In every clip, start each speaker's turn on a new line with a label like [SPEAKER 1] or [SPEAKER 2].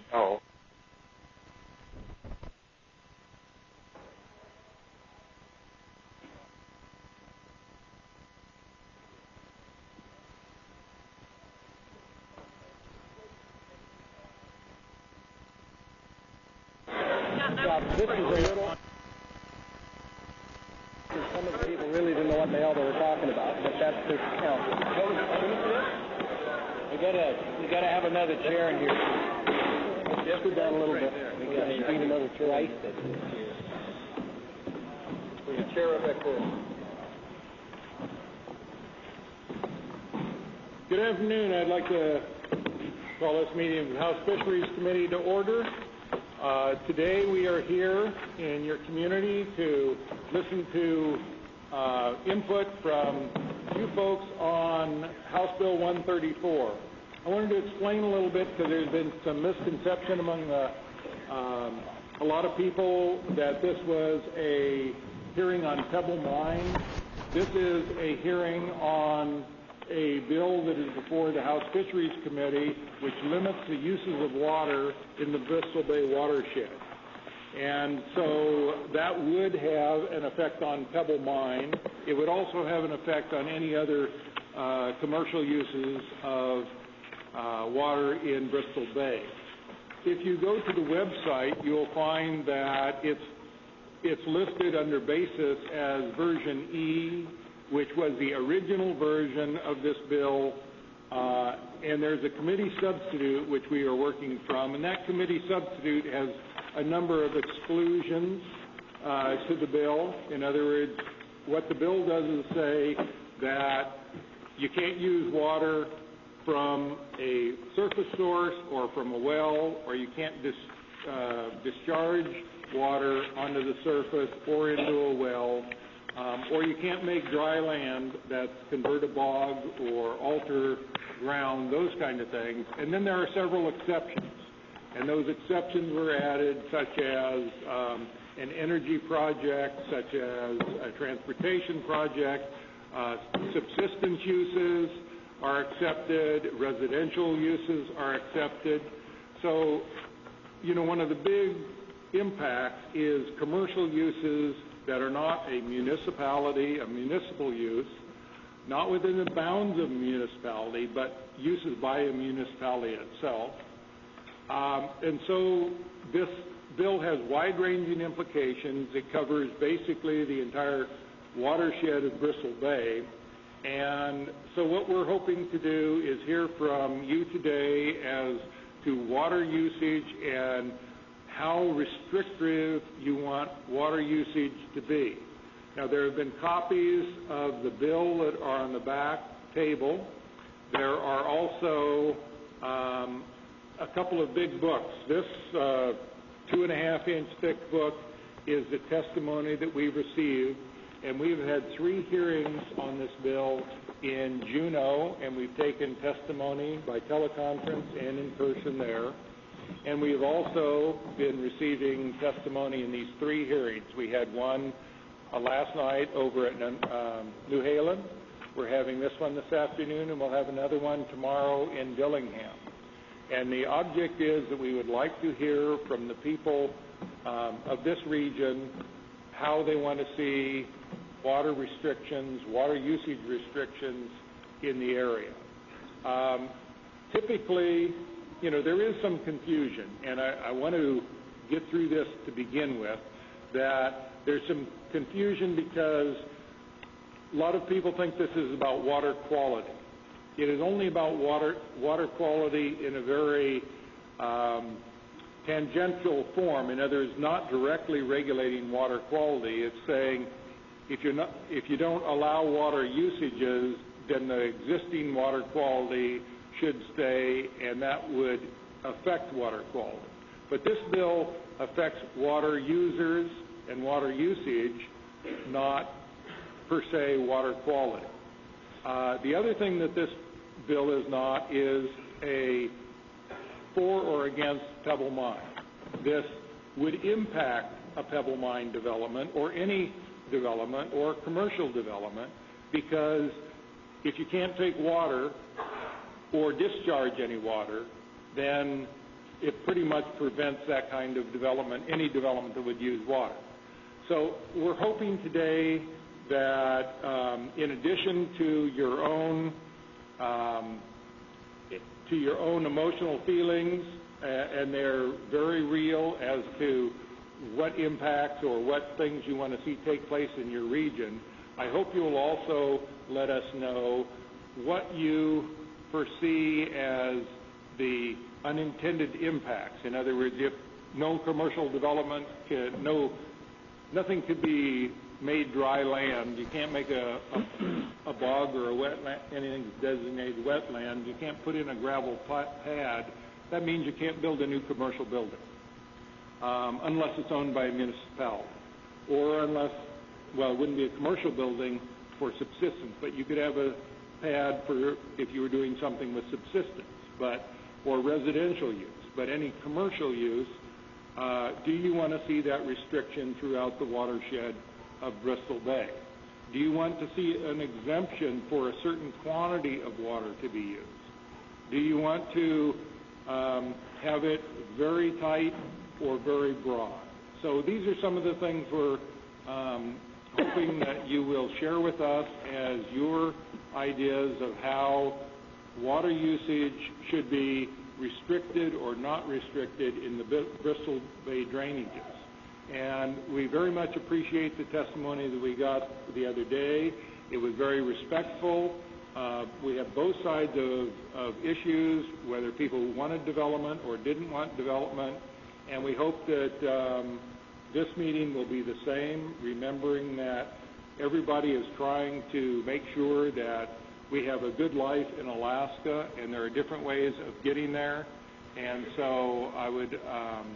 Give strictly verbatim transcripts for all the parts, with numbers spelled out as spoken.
[SPEAKER 1] Oh.
[SPEAKER 2] This is a little... Some of the people really didn't know what the hell they were talking about, but that's the council. We gotta, we gotta have another chair in here. Just go down a little bit. We gotta need another chair. There's a chair up back there.
[SPEAKER 3] Good afternoon. I'd like to call this meeting of the House Fisheries Committee to order. Uh, today we are here in your community to listen to uh, input from you folks on House Bill one thirty-four. I wanted to explain a little bit because there's been some misconception among the, um, a lot of people that this was a hearing on Pebble Mine. This is a hearing on a bill that is before the House Fisheries Committee, which limits the uses of water in the Bristol Bay watershed. And so that would have an effect on Pebble Mine. It would also have an effect on any other uh, commercial uses of uh, water in Bristol Bay. If you go to the website, you'll find that it's, it's listed under basis as version E, which was the original version of this bill, uh, and there's a committee substitute which we are working from, and that committee substitute has a number of exclusions uh, to the bill. In other words, what the bill does is say that you can't use water from a surface source or from a well, or you can't dis, uh, discharge water onto the surface or into a well. Um, or you can't make dry land that's convert a bog or alter ground, those kind of things. And then there are several exceptions. And those exceptions were added, such as um, an energy project, such as a transportation project, uh, subsistence uses are accepted, residential uses are accepted. So, you know, one of the big impacts is commercial uses that are not a municipality, a municipal use, not within the bounds of a municipality, but uses by a municipality itself. Um, and so this bill has wide-ranging implications. It covers basically the entire watershed of Bristol Bay. And so what we're hoping to do is hear from you today as to water usage and how restrictive you want water usage to be. Now, there have been copies of the bill that are on the back table. There are also um, a couple of big books. This uh, two and a half inch thick book is the testimony that we've received, and we've had three hearings on this bill in Juneau, and we've taken testimony by teleconference and in person there. And we have also been receiving testimony in these three hearings. We had one uh, last night over at um, New Haven. We're having this one this afternoon, and we'll have another one tomorrow in Dillingham. And the object is that we would like to hear from the people um, of this region how they want to see water restrictions, water usage restrictions in the area. Um, typically, you know, there is some confusion, and I, I want to get through this to begin with, that there's some confusion because a lot of people think this is about water quality. It is only about water water quality in a very um, tangential form. In other words, not directly regulating water quality. It's saying if you're not, if you don't allow water usages, then the existing water quality should stay, and that would affect water quality. But this bill affects water users and water usage, not per se water quality. Uh, the other thing that this bill is not is a for or against Pebble Mine. This would impact a Pebble Mine development or any development or commercial development, because if you can't take water or discharge any water, then it pretty much prevents that kind of development, any development that would use water. So we're hoping today that um, in addition to your own um, to your own emotional feelings, uh, and they're very real as to what impacts or what things you want to see take place in your region, I hope you will also let us know what you foresee as the unintended impacts. In other words, if no commercial development, can, no, nothing could be made dry land. You can't make a, a, a bog or a wetland, anything that's designated wetland. You can't put in a gravel pad. That means you can't build a new commercial building um, unless it's owned by a municipality, or unless, well, it wouldn't be a commercial building for subsistence, but you could have a pad for if you were doing something with subsistence, but or residential use. But any commercial use, uh, do you want to see that restriction throughout the watershed of Bristol Bay? Do you want to see an exemption for a certain quantity of water to be used? Do you want to um, have it very tight or very broad? So these are some of the things we're um, hoping that you will share with us as your ideas of how water usage should be restricted or not restricted in the Bristol Bay drainages. And we very much appreciate the testimony that we got the other day. It was very respectful. Uh, we have both sides of, of issues, whether people wanted development or didn't want development, and we hope that um, this meeting will be the same, remembering that everybody is trying to make sure that we have a good life in Alaska, and there are different ways of getting there. And so I would um,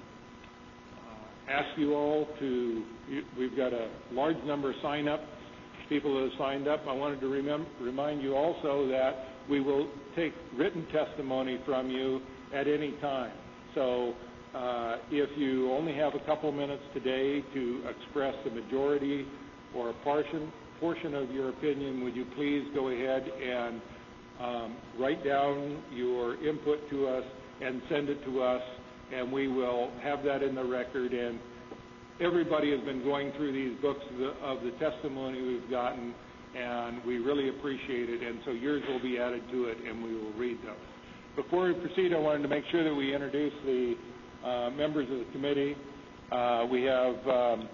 [SPEAKER 3] uh, ask you all to, we've got a large number of sign-up people that have signed up. I wanted to remem- remind you also that we will take written testimony from you at any time. So uh, if you only have a couple minutes today to express the majority or a portion, portion of your opinion, would you please go ahead and um, write down your input to us and send it to us, and we will have that in the record. And everybody has been going through these books of the, of the testimony we've gotten, and we really appreciate it. And so yours will be added to it, and we will read those. Before we proceed, I wanted to make sure that we introduce the uh, members of the committee. Uh, we have um,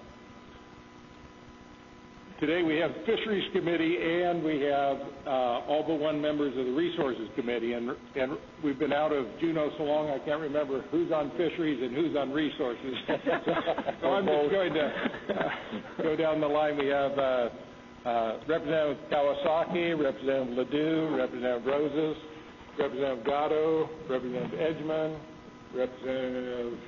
[SPEAKER 3] Today we have the Fisheries Committee, and we have uh, all but one members of the Resources Committee, and, and we've been out of Juneau so long I can't remember who's on Fisheries and who's on Resources. So I'm just going to uh, go down the line. We have uh, uh, Representative Kawasaki, Representative Ledoux, Representative Roses, Representative Gatto, Representative Edgman, Representative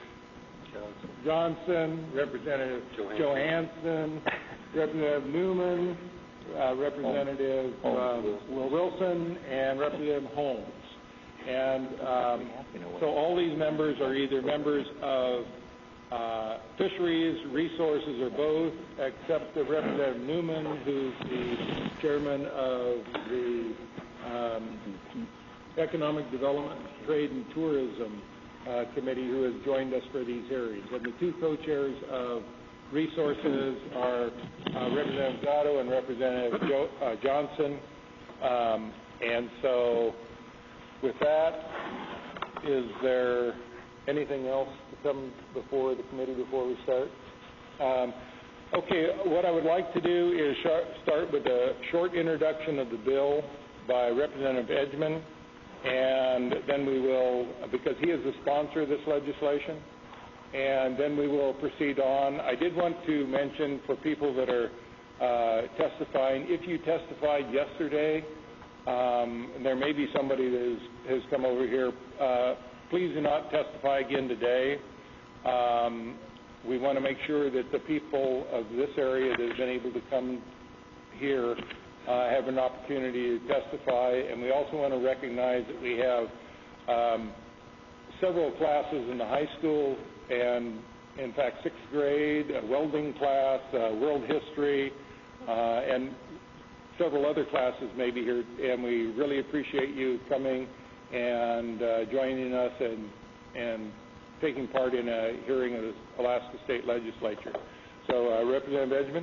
[SPEAKER 3] Johnson, Representative Johansson, Representative Newman, uh, Representative uh, Wilson, and Representative Holmes. And um, so all these members are either members of uh, Fisheries, Resources, or both, except the Representative Newman, who's the chairman of the um, Economic Development, Trade, and Tourism uh, Committee, who has joined us for these hearings. And the two co-chairs of Resources are uh, Representative Gatto and Representative jo- uh, Johnson. Um, and so with that, is there anything else to come before the committee before we start? Um, okay, what I would like to do is sh- start with a short introduction of the bill by Representative Edgman, and then we will, because he is the sponsor of this legislation, and then we will proceed on. I did want to mention for people that are uh, testifying, if you testified yesterday, um, and there may be somebody that has, has come over here, uh, please do not testify again today. Um, we want to make sure that the people of this area that have been able to come here uh, have an opportunity to testify, and we also want to recognize that we have um, several classes in the high school, and in fact sixth grade, a welding class, uh, world history, uh, and several other classes may be here, and we really appreciate you coming and uh, joining us and, and taking part in a hearing of the Alaska State Legislature. So, uh, Representative Benjamin.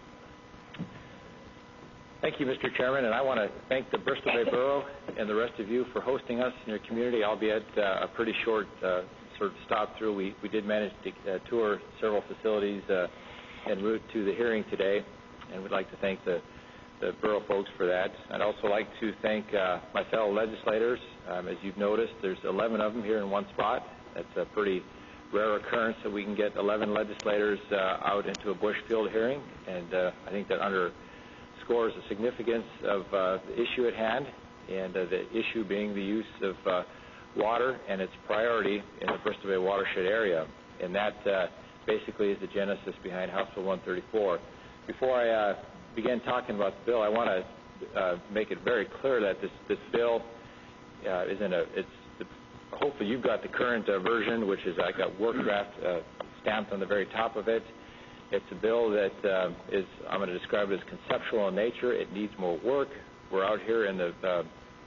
[SPEAKER 1] Thank you, Mister Chairman, and I want to thank the Bristol Bay Borough and the rest of you for hosting us in your community, albeit uh, a pretty short uh, sort of stop through. We, we did manage to uh, tour several facilities uh, en route to the hearing today, and we'd like to thank the, the borough folks for that. I'd also like to thank uh, my fellow legislators. Um, as you've noticed, there's eleven of them here in one spot. That's a pretty rare occurrence that we can get eleven legislators uh, out into a Bushfield hearing, and uh, I think that under scores the significance of uh, the issue at hand, and uh, the issue being the use of uh, water and its priority in the Bristol Bay watershed area. And that uh, basically is the genesis behind House Bill one thirty-four. Before I uh, begin talking about the bill, I want to uh, make it very clear that this, this bill uh, is in a, it's, the, hopefully you've got the current uh, version, which is I got work draft uh, stamped on the very top of it. It's a bill that uh, is, I'm going to describe it as conceptual in nature. It needs more work. We're out here in the uh,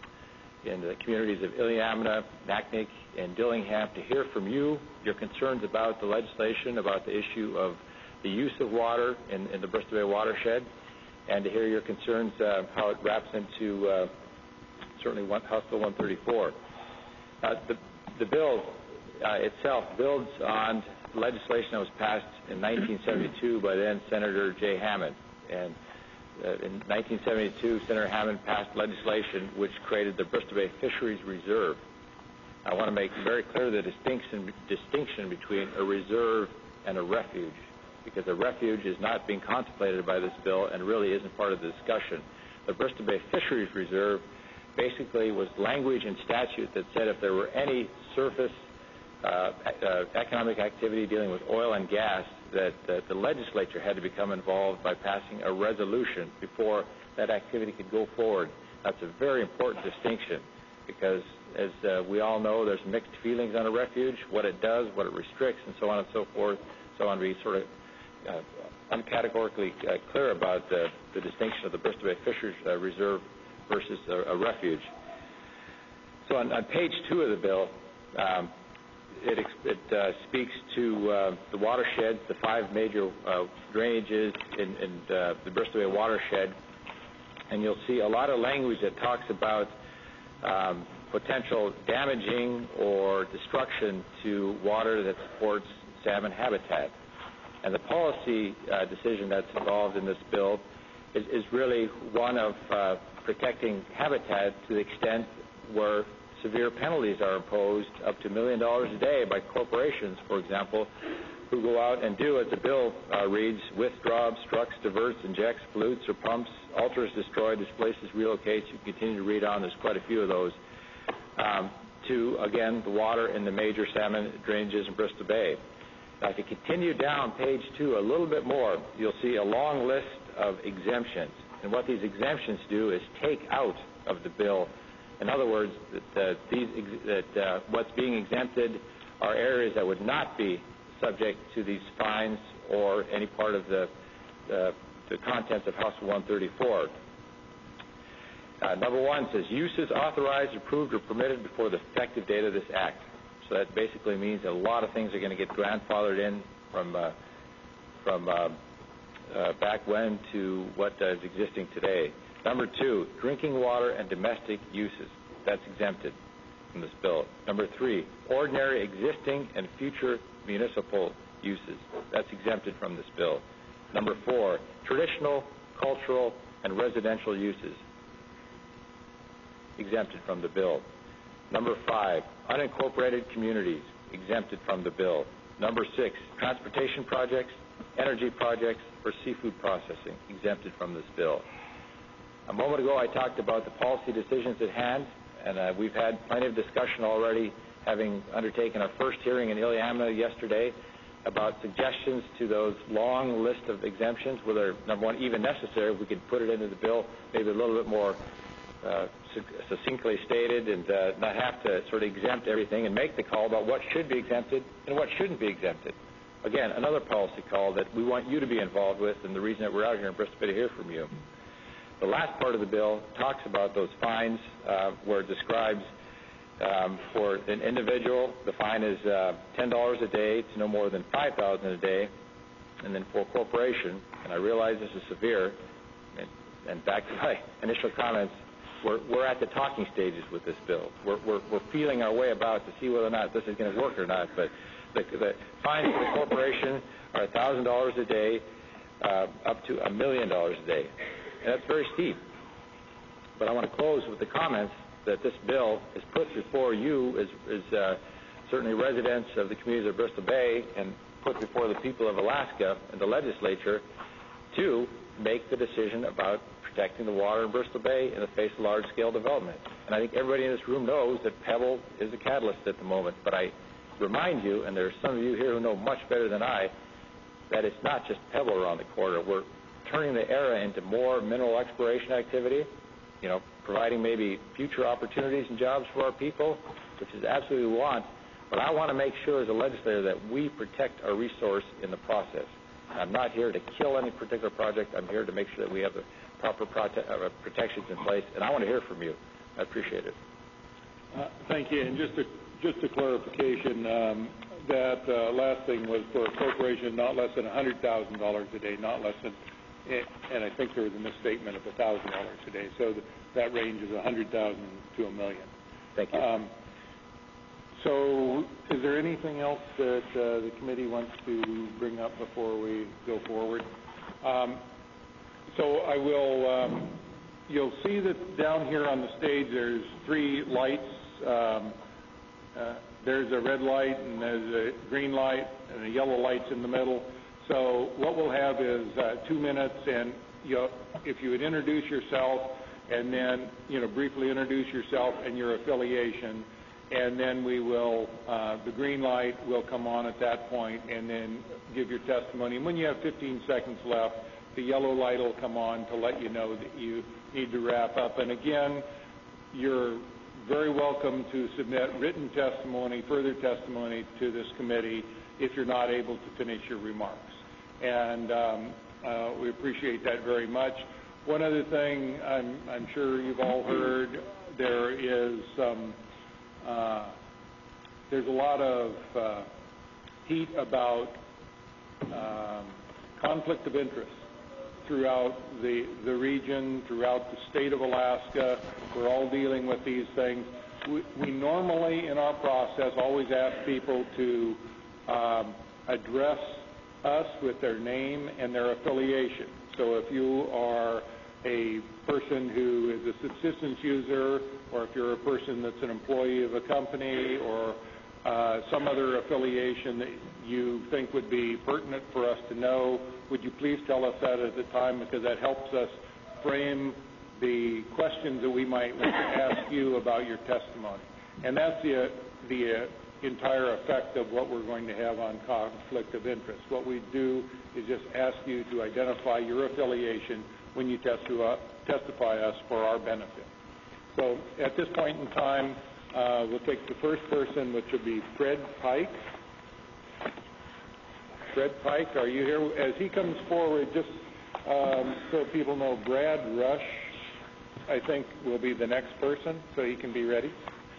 [SPEAKER 1] in the communities of Iliamna, Naknek, and Dillingham to hear from you, your concerns about the legislation, about the issue of the use of water in, in the Bristol Bay watershed, and to hear your concerns, uh, how it wraps into uh, certainly one, House Bill one thirty-four. Uh, the, the bill uh, itself builds on legislation that was passed in nineteen seventy-two by then Senator Jay Hammond. And uh, in nineteen seventy-two, Senator Hammond passed legislation which created the Bristol Bay Fisheries Reserve. I want to make very clear the distinction, distinction between a reserve and a refuge, because a refuge is not being contemplated by this bill and really isn't part of the discussion. The Bristol Bay Fisheries Reserve basically was language in statute that said if there were any surface Uh, uh, economic activity dealing with oil and gas, that, that the legislature had to become involved by passing a resolution before that activity could go forward. That's a very important distinction because, as uh, we all know, there's mixed feelings on a refuge, what it does, what it restricts, and so on and so forth. So I want to be sort of uh, uncategorically uh, clear about uh, the distinction of the Bristol Bay Fisheries uh, Reserve versus a, a refuge. So on, on page two of the bill, um, It, it uh, speaks to uh, the watersheds, the five major uh, drainages in, in uh, the Bristol Bay watershed, and you'll see a lot of language that talks about um, potential damaging or destruction to water that supports salmon habitat. And the policy uh, decision that's involved in this bill is, is really one of uh, protecting habitat to the extent where severe penalties are imposed up to a million dollars a day by corporations, for example, who go out and do, as the bill uh, reads, withdraws, obstructs, diverts, injects, pollutes, or pumps, alters, destroys, displaces, relocates. You can continue to read on. There's quite a few of those. Um, to, again, the water in the major salmon drainages in Bristol Bay. Now, if you continue down page two a little bit more, you'll see a long list of exemptions. And what these exemptions do is take out of the bill, in other words, that, uh, these ex- that uh, what's being exempted are areas that would not be subject to these fines or any part of the, uh, the contents of House Bill one thirty-four. Uh, number one says, uses authorized, approved, or permitted before the effective date of this act. So that basically means that a lot of things are going to get grandfathered in from, uh, from uh, uh, back when to what uh, is existing today. Number two, drinking water and domestic uses. That's exempted from this bill. Number three, ordinary existing and future municipal uses. That's exempted from this bill. Number four, traditional, cultural, and residential uses. Exempted from the bill. Number five, unincorporated communities. Exempted from the bill. Number six, transportation projects, energy projects, or seafood processing. Exempted from this bill. A moment ago, I talked about the policy decisions at hand, and uh, we've had plenty of discussion already, having undertaken our first hearing in Iliamna yesterday about suggestions to those long list of exemptions, whether, number one, even necessary, we could put it into the bill, maybe a little bit more uh, succinctly stated, and uh, not have to sort of exempt everything and make the call about what should be exempted and what shouldn't be exempted. Again, another policy call that we want you to be involved with, and the reason that we're out here in Bristol Bay to hear from you. The last part of the bill talks about those fines uh, where it describes Um, for an individual, the fine is uh, ten dollars a day to no more than five thousand dollars a day. And then for a corporation, and I realize this is severe, and, and back to my initial comments, we're, we're at the talking stages with this bill. We're, we're, we're feeling our way about to see whether or not this is going to work or not. But the, the fines for the corporation are one thousand dollars a day uh, up to a million dollars a day. And that's very steep. But I want to close with the comments that this bill is put before you as, as uh, certainly residents of the communities of Bristol Bay and put before the people of Alaska and the legislature to make the decision about protecting the water in Bristol Bay in the face of large-scale development. And I think everybody in this room knows that Pebble is a catalyst at the moment. But I remind you, and there's some of you here who know much better than I, that it's not just Pebble around the corner. We're turning the era into more mineral exploration activity, you know, providing maybe future opportunities and jobs for our people, which is absolutely what we want. But I want to make sure as a legislator that we protect our resource in the process. I'm not here to kill any particular project. I'm here to make sure that we have the proper prote- uh, protections in place, and I want to hear from you. I appreciate it.
[SPEAKER 3] Uh, thank you. And just a, just a clarification, um, that uh, last thing was for a corporation not less than one hundred thousand dollars a day, not less than, and I think there was a misstatement of one thousand dollars a day. So the, that range is one hundred thousand dollars to a million.
[SPEAKER 1] Thank you.
[SPEAKER 3] Um, so is there anything else that uh, the committee wants to bring up before we go forward? Um, so I will, um, you'll see that down here on the stage there's three lights. Um, uh, there's a red light and there's a green light and a yellow light's in the middle. So what we'll have is uh, two minutes, and you, if you would introduce yourself and then, you know, briefly introduce yourself and your affiliation, and then we will, uh, the green light will come on at that point, and then give your testimony. And when you have fifteen seconds left, the yellow light will come on to let you know that you need to wrap up. And again, you're very welcome to submit written testimony, further testimony to this committee if you're not able to finish your remarks. And um, uh, we appreciate that very much. One other thing, I'm, I'm sure you've all heard, there is some, uh, there's a lot of uh, heat about um, conflict of interest throughout the, the region, throughout the state of Alaska. We're all dealing with these things. We, we normally, in our process, always ask people to um, address us with their name and their affiliation. So if you are a person who is a subsistence user, or if you're a person that's an employee of a company, or uh, some other affiliation that you think would be pertinent for us to know, would you please tell us that at the time, because that helps us frame the questions that we might want to ask you about your testimony. And that's the, the uh, entire effect of what we're going to have on conflict of interest. What we do is just ask you to identify your affiliation when you testify, testify us for our benefit. So at this point in time, uh, we'll take the first person, which will be Fred Pike. Fred Pike, are you here? As he comes forward, just um, so people know, Brad Rush, I think, will be the next person, so he can be ready.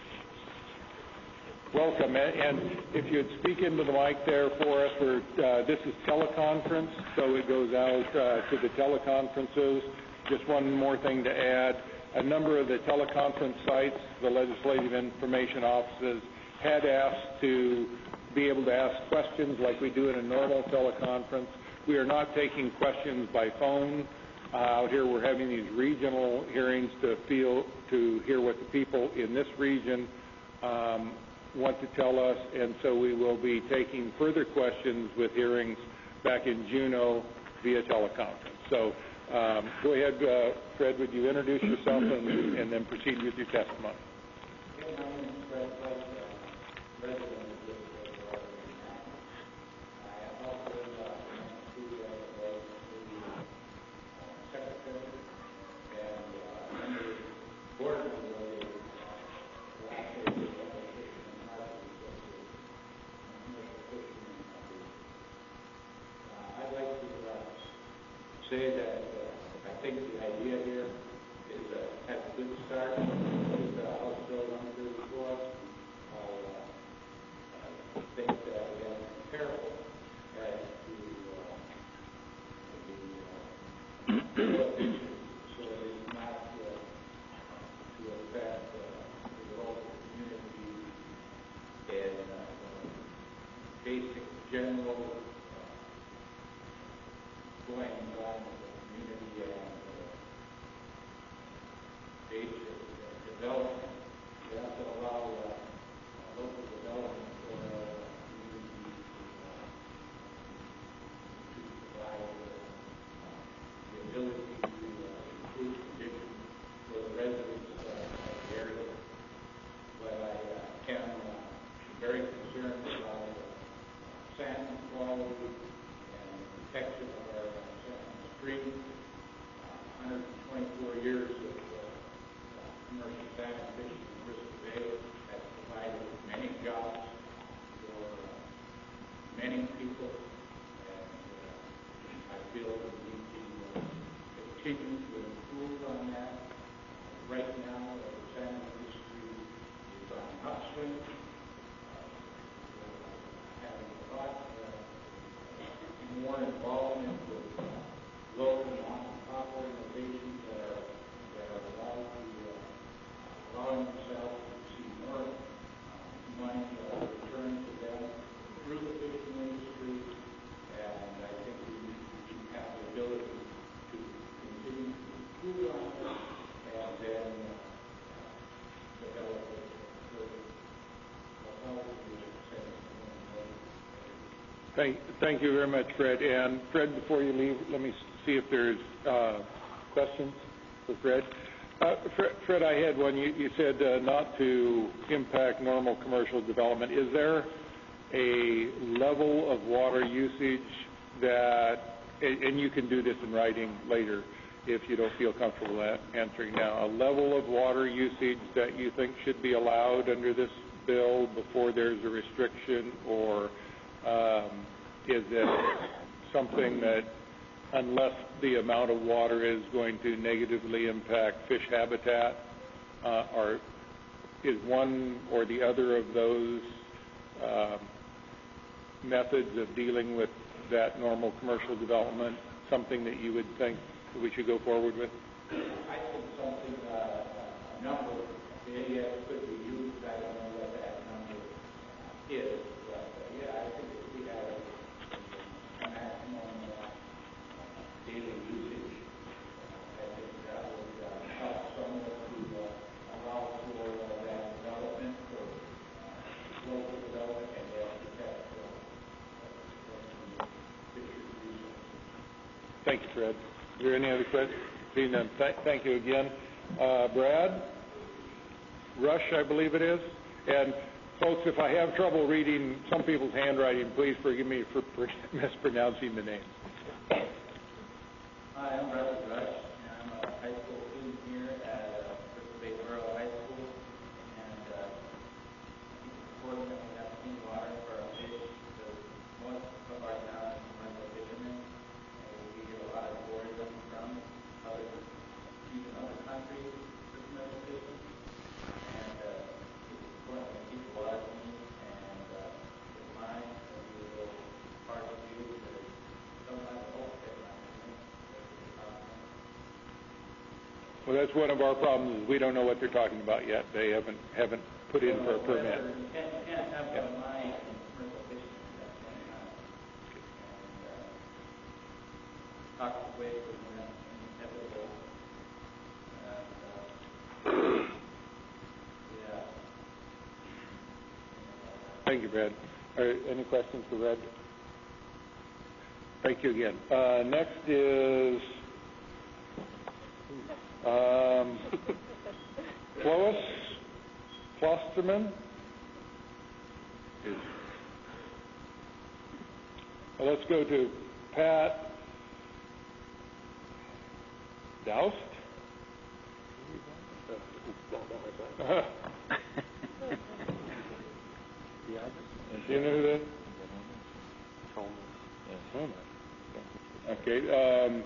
[SPEAKER 3] Welcome, and if you'd speak into the mic there for us, we're, uh, this is teleconference, so it goes out uh, to the teleconferences. Just one more thing to add. A number of the teleconference sites, the legislative information offices, had asked to be able to ask questions like we do in a normal teleconference. We are not taking questions by phone. Uh, out here we're having these regional hearings to feel, to hear what the people in this region um, want to tell us, and so we will be taking further questions with hearings back in Juneau via teleconference. So um, go ahead, uh, Fred, would you introduce yourself and, and then proceed with your testimony?
[SPEAKER 4] My name is Fred Pike, uh, resident of this area. I am also uh, the secretary and uh, member of the board of the Alaska Fishing and Market Association, commercial fishermen. Uh, I'd like to uh, say that uh, I think the idea here is uh, has a good start with uh, House Bill one thirty-four. basic general uh, goings on in the community and uh, basic uh, development. We have to allow uh, uh, local development for our uh, community to, uh, to provide uh, uh, the ability to uh, improve conditions for the residents uh, of the area. But I uh, am uh, very concerned about uh, salmon quality and protection of our uh, salmon stream. Uh, one hundred twenty-four years of uh, uh, commercial salmon fishing in Bristol Bay has provided many jobs for uh, many people, and uh, I feel we need to uh, continue to improve on that. Uh, right now, uh, the salmon industry is on an upswing. Uh, we're having a lot uh, more involvement with uh, local mom-and-pop organizations that are that are allowed to uh, allowing themselves to see more uh, money uh, return to them through the fishing industry, and I think we need to have the ability to continue to improve on it and then uh, develop it further. I'll probably say
[SPEAKER 3] Thank, thank you very much, Fred. And Fred, before you leave, let me see if there's uh, questions for Fred. Uh, Fred. Fred, I had one. You, you said uh, not to impact normal commercial development. Is there a level of water usage that, and, and you can do this in writing later if you don't feel comfortable answering now, a level of water usage that you think should be allowed under this bill before there's a restriction, or Um, is it something that, unless the amount of water is going to negatively impact fish habitat, uh, or is one or the other of those um, methods of dealing with that normal commercial development something that you would think we should go forward with?
[SPEAKER 4] I think something, uh, a number, maybe could be used. I don't know what that number uh, is. But, uh, yeah, I think if we had a, a maximum uh, daily usage, uh, I think that would uh, help somewhat to uh, allow for uh, that development, for uh, local development, and yet protect uh, uh, fisheries resources.
[SPEAKER 3] Thank you, Fred. Is there any other questions? Seeing none, th- thank you again. Uh, Brad? Rush, I believe it is. And folks, if I have trouble reading some people's handwriting, please forgive me for mispronouncing the names.
[SPEAKER 5] Hi, I'm Robert Rush, and I'm a high school student here at uh, Bristol Bay Borough High School. And uh, I think it's important that we have clean water for our fish, because most of our town is commercial fishermen, and we get a lot of tourism from other, even other countries for commercial fishing. And uh, it's important that we keep the water clean, and uh, with mine, it'll be a little hard to do, because sometimes the whole fish not doing it.
[SPEAKER 3] Well, that's one of our problems. Is we don't know what they're talking about yet. They haven't haven't put in for a permit.
[SPEAKER 5] You can't, you can't have one of mine in commercial fishing at that point in time. And uh, toxic waste is inevitable. And uh, yeah.
[SPEAKER 3] Thank you, Brad. Are there any questions for Brad? Thank you again. Uh, next is um, Lois Klosterman. Well, let's go to Pat Doust. Uh-huh. Do you know who that is? Okay. Um,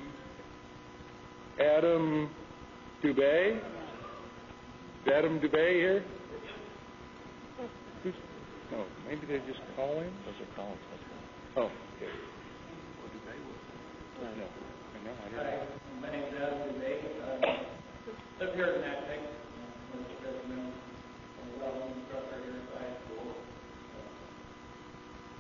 [SPEAKER 3] Adam Dubay? Is Adam Dubay here? Who's, no, maybe they just call him?
[SPEAKER 1] Those are calls.
[SPEAKER 3] Oh, okay. Well, Dubay was it? I know. I know. I don't
[SPEAKER 5] Hi,
[SPEAKER 3] know.
[SPEAKER 5] my name is Adam Dubay. I live here in Natchitoches. I'm a commercial fisherman. I'm a welding instructor here at the high school.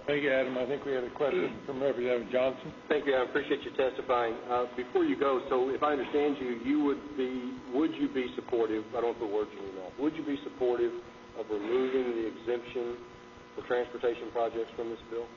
[SPEAKER 3] Thank you, Adam. I think we had a question from Representative Johnson.
[SPEAKER 6] Thank you. I appreciate you testifying. Uh, before you go, so if I understand you, you would be, would you be supportive, I don't put words in your mouth, would you be supportive of removing the exemption for transportation projects from this bill?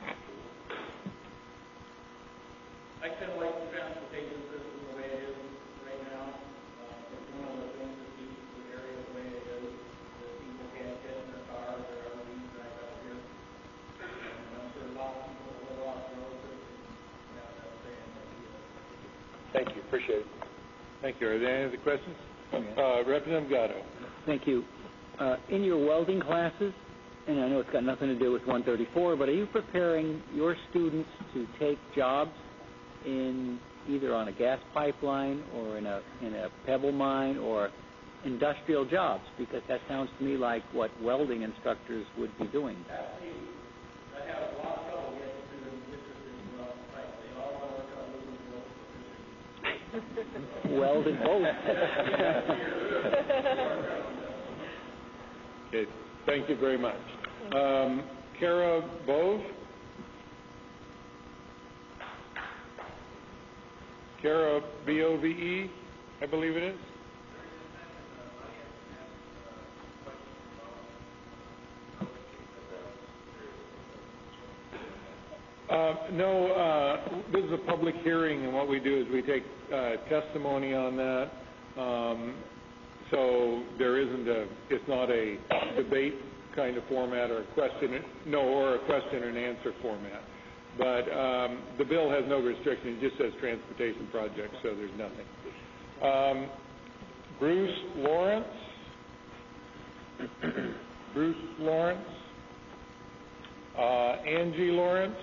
[SPEAKER 5] I kind of like the transportation system the way it is right now. Uh, it's one of the things that keeps the area the way it is, that people can't get in their cars or R Vs right out here. And I'm sure a lot of people live off the road system have that same idea.
[SPEAKER 6] Thank you. Appreciate it.
[SPEAKER 3] Thank you. Are there any other questions? Uh, Representative Gatto.
[SPEAKER 2] Thank you. Uh, in your welding classes, and I know it's got nothing to do with one thirty-four, but are you preparing your students to take jobs in either on a gas pipeline or in a in a pebble mine or industrial jobs? Because that sounds to me like what welding instructors would be doing.
[SPEAKER 5] Actually, I have a lot of trouble getting students interested in welding sites. They all want to work on moving welding.
[SPEAKER 2] Welded both.
[SPEAKER 3] Okay. Thank you very much. Um, Kara Bove. Kara, B O V E, I believe it is. Uh, no, uh, this is a public hearing, and what we do is we take uh, testimony on that. Um, so there isn't a, it's not a debate kind of format or a question, no, or a question and answer format. But um, the bill has no restriction. It just says transportation projects, so there's nothing. Um, Bruce Lawrence. Bruce Lawrence. Uh, Angie Lawrence.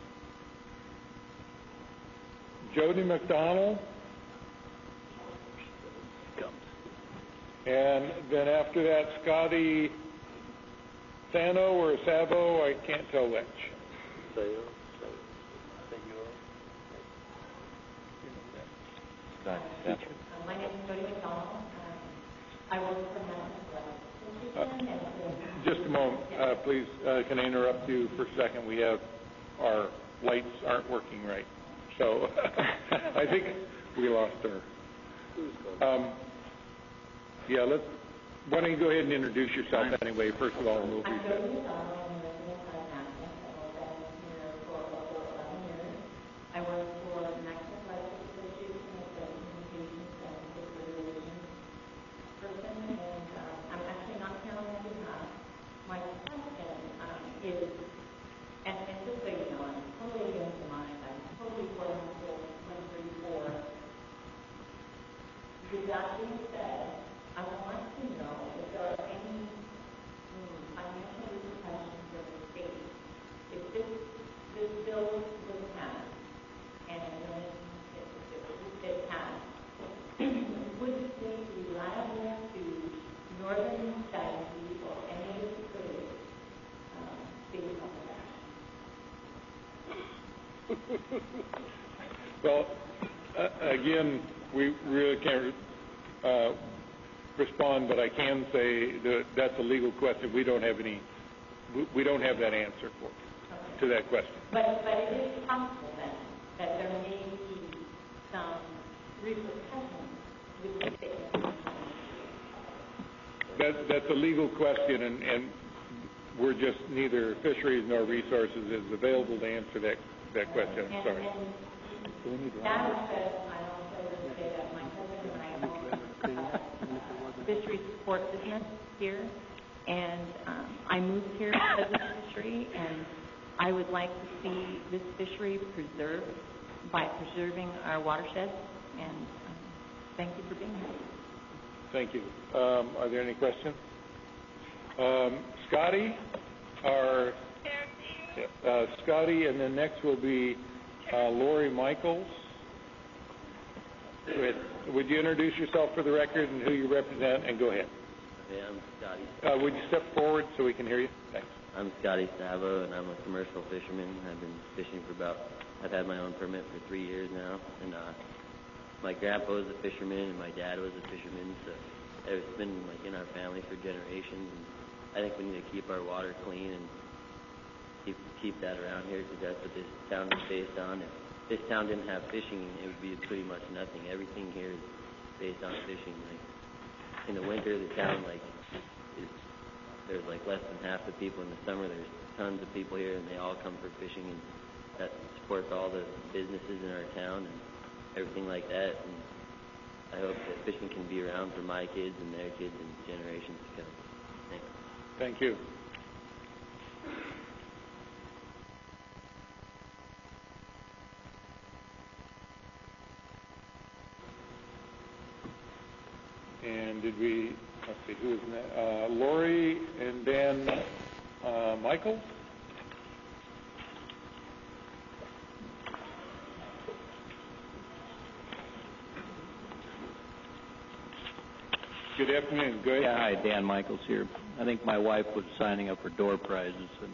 [SPEAKER 3] Jody McDonald. And then after that, Scotty Sano or Savo, I can't tell which.
[SPEAKER 6] Say,
[SPEAKER 1] Done.
[SPEAKER 7] Uh, my name is Jody McDonald. Um, I work for National Electric
[SPEAKER 3] Uh, just a moment, uh, please. Uh, can I interrupt you for a second? We have our lights aren't working right, so I think we lost our. Um, yeah, let's. Why don't you go ahead and introduce yourself anyway? First of all, and we'll
[SPEAKER 7] I'm
[SPEAKER 3] reset.
[SPEAKER 7] Jody McDonald. I'm a resident of National. I've been here for over eleven years. I work for National Electric Association as a communications and public relations person, and um, I'm actually not here on my behalf. My question um, is, and, and just so you know, I'm totally against the mind. I'm totally for one thirty-four. With that being said, I want to know if there are any mm, financial repercussions for the state. If this, this bill was passed, and when it, it, it passed, would the state be liable to Northern Dynasty or any of the facilities um, based on that?
[SPEAKER 3] Well, uh, again, we really can't uh, respond, but I can say that that's a legal question. We don't have any. We, we don't have that answer for
[SPEAKER 7] Okay.
[SPEAKER 3] to that question.
[SPEAKER 7] But, but it is possible then that there may be some repercussions with the state.
[SPEAKER 3] That, that's a legal question, and, and we're just neither fisheries nor resources is available to answer that that question. I'm sorry.
[SPEAKER 7] And, and that said, I also would say that my husband and I own uh, fishery support business here, and um, I moved here because of fishery, and I would like to see this fishery preserved by preserving our watersheds, and um, thank you for being here.
[SPEAKER 3] Thank you. Um, are there any questions? Um, Scotty, our uh, Scotty, and then next will be uh, Lori Michaels. Would, would you introduce yourself for the record and who you represent, and go ahead.
[SPEAKER 8] Okay, I'm Scotty.
[SPEAKER 3] Uh, would you step forward so we can hear you? Thanks.
[SPEAKER 8] I'm Scotty Savo, and I'm a commercial fisherman. I've been fishing for about, I've had my own permit for three years now, and uh, my grandpa was a fisherman, and my dad was a fisherman, so it's been like in our family for generations, and I think we need to keep our water clean and keep keep that around here because that's what this town is based on. If this town didn't have fishing, it would be pretty much nothing. Everything here is based on fishing. Like in the winter, the town like is there's like less than half the people. In the summer, there's tons of people here, and they all come for fishing, and that supports all the businesses in our town and everything like that. And I hope that fishing can be around for my kids and their kids and generations to come. Thanks.
[SPEAKER 3] Thank you. And did we, let's see, who is that? Uh, Lori and then uh, Michael? Good afternoon. Go ahead.
[SPEAKER 9] Yeah, hi, Dan Michaels here. I think my wife was signing up for door prizes, and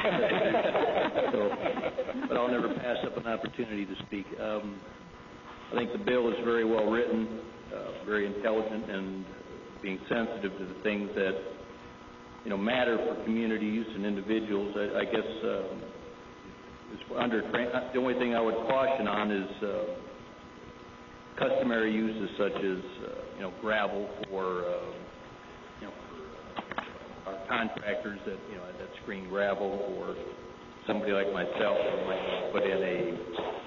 [SPEAKER 9] so, but I'll never pass up an opportunity to speak. Um, I think the bill is very well written, uh, very intelligent, and being sensitive to the things that you know matter for communities and individuals. I, I guess uh, is under the only thing I would caution on is uh, customary uses such as uh, you know gravel for uh, you know for our contractors that you know that screen gravel, or somebody like myself who might put in a,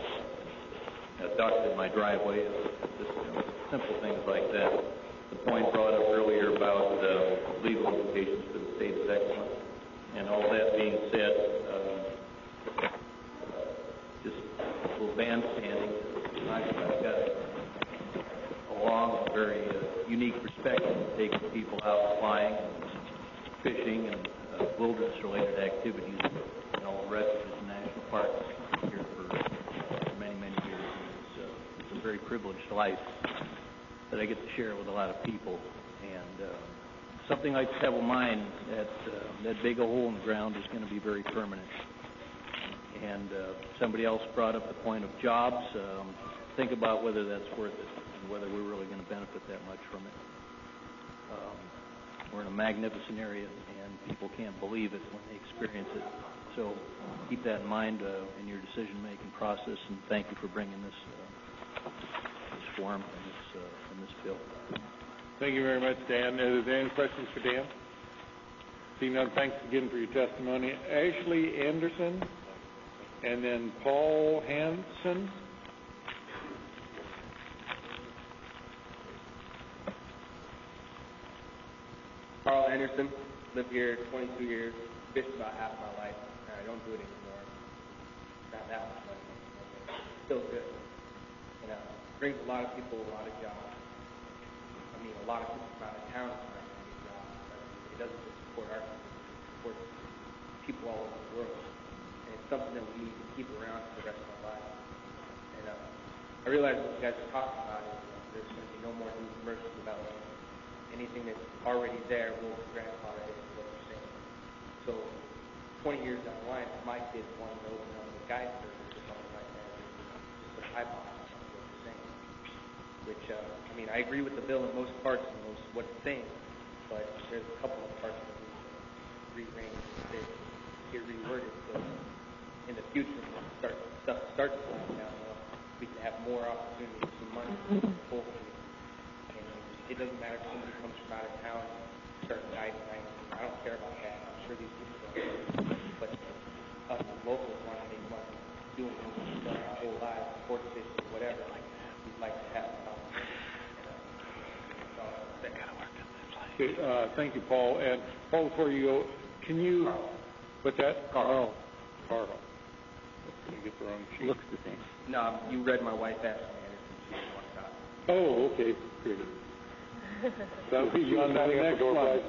[SPEAKER 9] a duct in my driveway. Just you know, simple things like that. The point brought up earlier about uh, legal implications for the state is excellent. And all that being said, uh, uh, just a little bandstanding. I've got a long, very uh, unique perspective of taking people out flying, fishing, and uh, wilderness-related activities, and all the rest of the national parks here for, for many, many years. It's, uh, it's a very privileged life that I get to share with a lot of people. And uh, something like Pebble Mine, that, uh, that big a hole in the ground is going to be very permanent. And uh, somebody else brought up the point of jobs. Um, think about whether that's worth it and whether we're really going to benefit that much from it. Um, we're in a magnificent area, and people can't believe it when they experience it. So keep that in mind uh, in your decision-making process, and thank you for bringing this, uh, this form and this, uh, and this bill.
[SPEAKER 3] Thank you very much, Dan. Are there any questions for Dan? Seeing none, thanks again for your testimony. Ashley Anderson, and then Paul Hanson.
[SPEAKER 10] Carl Anderson, lived here twenty-two years, fished about half my life, and I don't do it anymore. Not that much money anymore, but still good. You know, brings a lot of people a lot of jobs. I mean, a lot of people from out of town are trying to get jobs, but it doesn't just support our community, it supports people all over the world. And it's something that we need to keep around for the rest of our lives. And uh, I realize what you guys are talking about is uh, there's going to be no more new commercial development. Anything that's already there will be grandfathered in, is what you're saying. So twenty years down the line, if my kids wanted to open up a guide service or something like that, just put a pipe on it, is what you're saying. Which, uh, I mean, I agree with the bill in most parts and most what it's saying, but there's a couple of parts that we should rearrange a bit, get reworded, so in the future, when start, stuff starts slowing down, well, we can have more opportunities for money for the whole community. It doesn't matter if somebody comes from out of town and starts guiding. I, I don't care about that. I'm sure these people don't. But us as locals want to make money doing things we've done our whole lives, sports fishing, whatever. We'd like to have some.
[SPEAKER 3] Okay, uh, thank you, Paul. And Paul, before you go, can you,
[SPEAKER 10] Carl.
[SPEAKER 3] what's that?
[SPEAKER 10] Carl.
[SPEAKER 3] Carl. Can you get the wrong sheet?
[SPEAKER 2] Looks the same.
[SPEAKER 10] No, you read my wife Ashley Anderson. She didn't want to talk.
[SPEAKER 3] Oh, okay. Good. That'll be on the next one.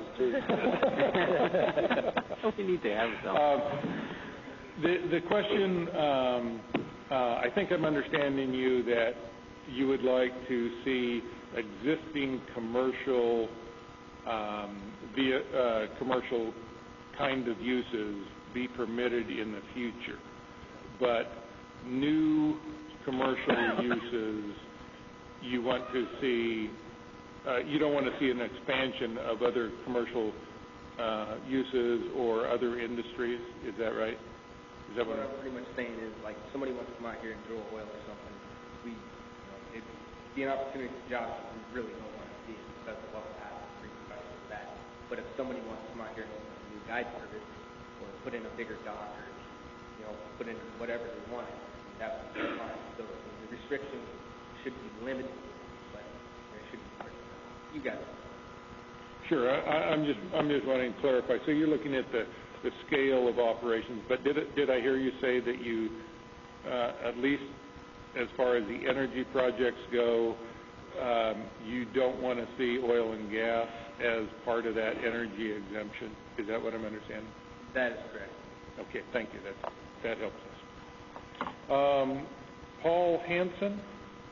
[SPEAKER 2] We need to have some.
[SPEAKER 3] Um, the, the question, um, uh, I think I'm understanding you that you would like to see existing commercial, um, via, uh, commercial kind of uses be permitted in the future, but new commercial uses you want to see. Uh, you don't want to see an expansion of other commercial uh, uses or other industries, is that right? Is that what
[SPEAKER 10] what
[SPEAKER 3] I'm...
[SPEAKER 10] I'm pretty much saying is, like, if somebody wants to come out here and drill oil or something, we, you know, it'd be an opportunity for jobs that we really don't want to see because of what will happen to repercussions of that. But if somebody wants to come out here and open a new guide service or put in a bigger dock or, you know, put in whatever they want, that would be fine. So the restrictions should be limited, but there should be, you guys.
[SPEAKER 3] Sure. I, I'm just I'm just wanting to clarify. So you're looking at the, the scale of operations, but did it, did I hear you say that you, uh, at least as far as the energy projects go, um, you don't want to see oil and gas as part of that energy exemption? Is that what I'm understanding?
[SPEAKER 10] That is correct.
[SPEAKER 3] Okay. Thank you. That that helps us. Um, Paul Hansen,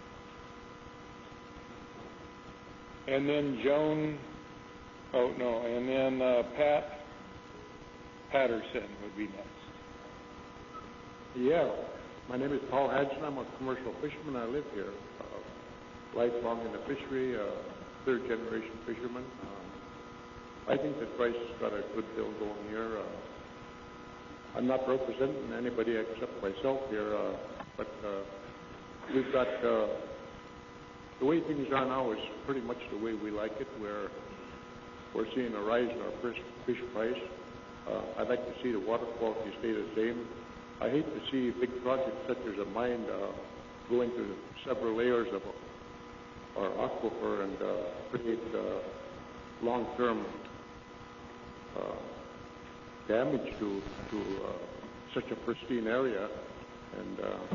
[SPEAKER 3] and then Joan. Oh, no, and then uh, Pat Patterson would be next.
[SPEAKER 4] Yeah, my name is Paul Hadson. I'm a commercial fisherman. I live here, uh, lifelong in the fishery, uh, third generation fisherman. Um, I think that Bryce has got a good bill going here. Uh, I'm not representing anybody except myself here, uh, but uh, we've got uh, the way things are now is pretty much the way we like it, where we're seeing a rise in our fish, fish price. Uh, I'd like to see the water quality stay the same. I hate to see big projects such as a mine uh, go into several layers of our aquifer and uh, create uh, long-term uh, damage to, to uh, such a pristine area. And uh,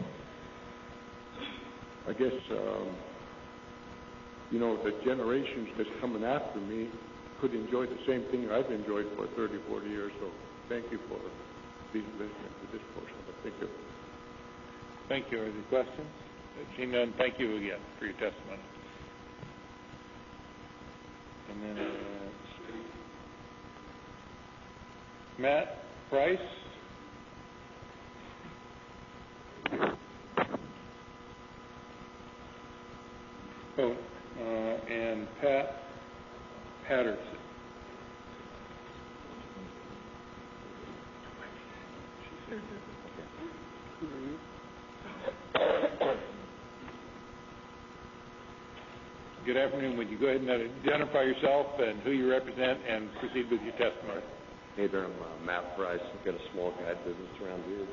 [SPEAKER 4] I guess, um, you know, the generations that's coming after me could enjoy the same thing I've enjoyed for thirty, forty years. So thank you for being listening to this portion of it. Thank you.
[SPEAKER 3] Thank you. Are there questions? Seeing none, thank you again for your testimony. And then uh, let's see. Matt Price. Oh, uh, and Pat Patterson. Good afternoon. Would you go ahead and identify yourself and who you represent and proceed with your testimony?
[SPEAKER 11] Hey there, I'm uh, Matt Price. I've got a small guide business around here.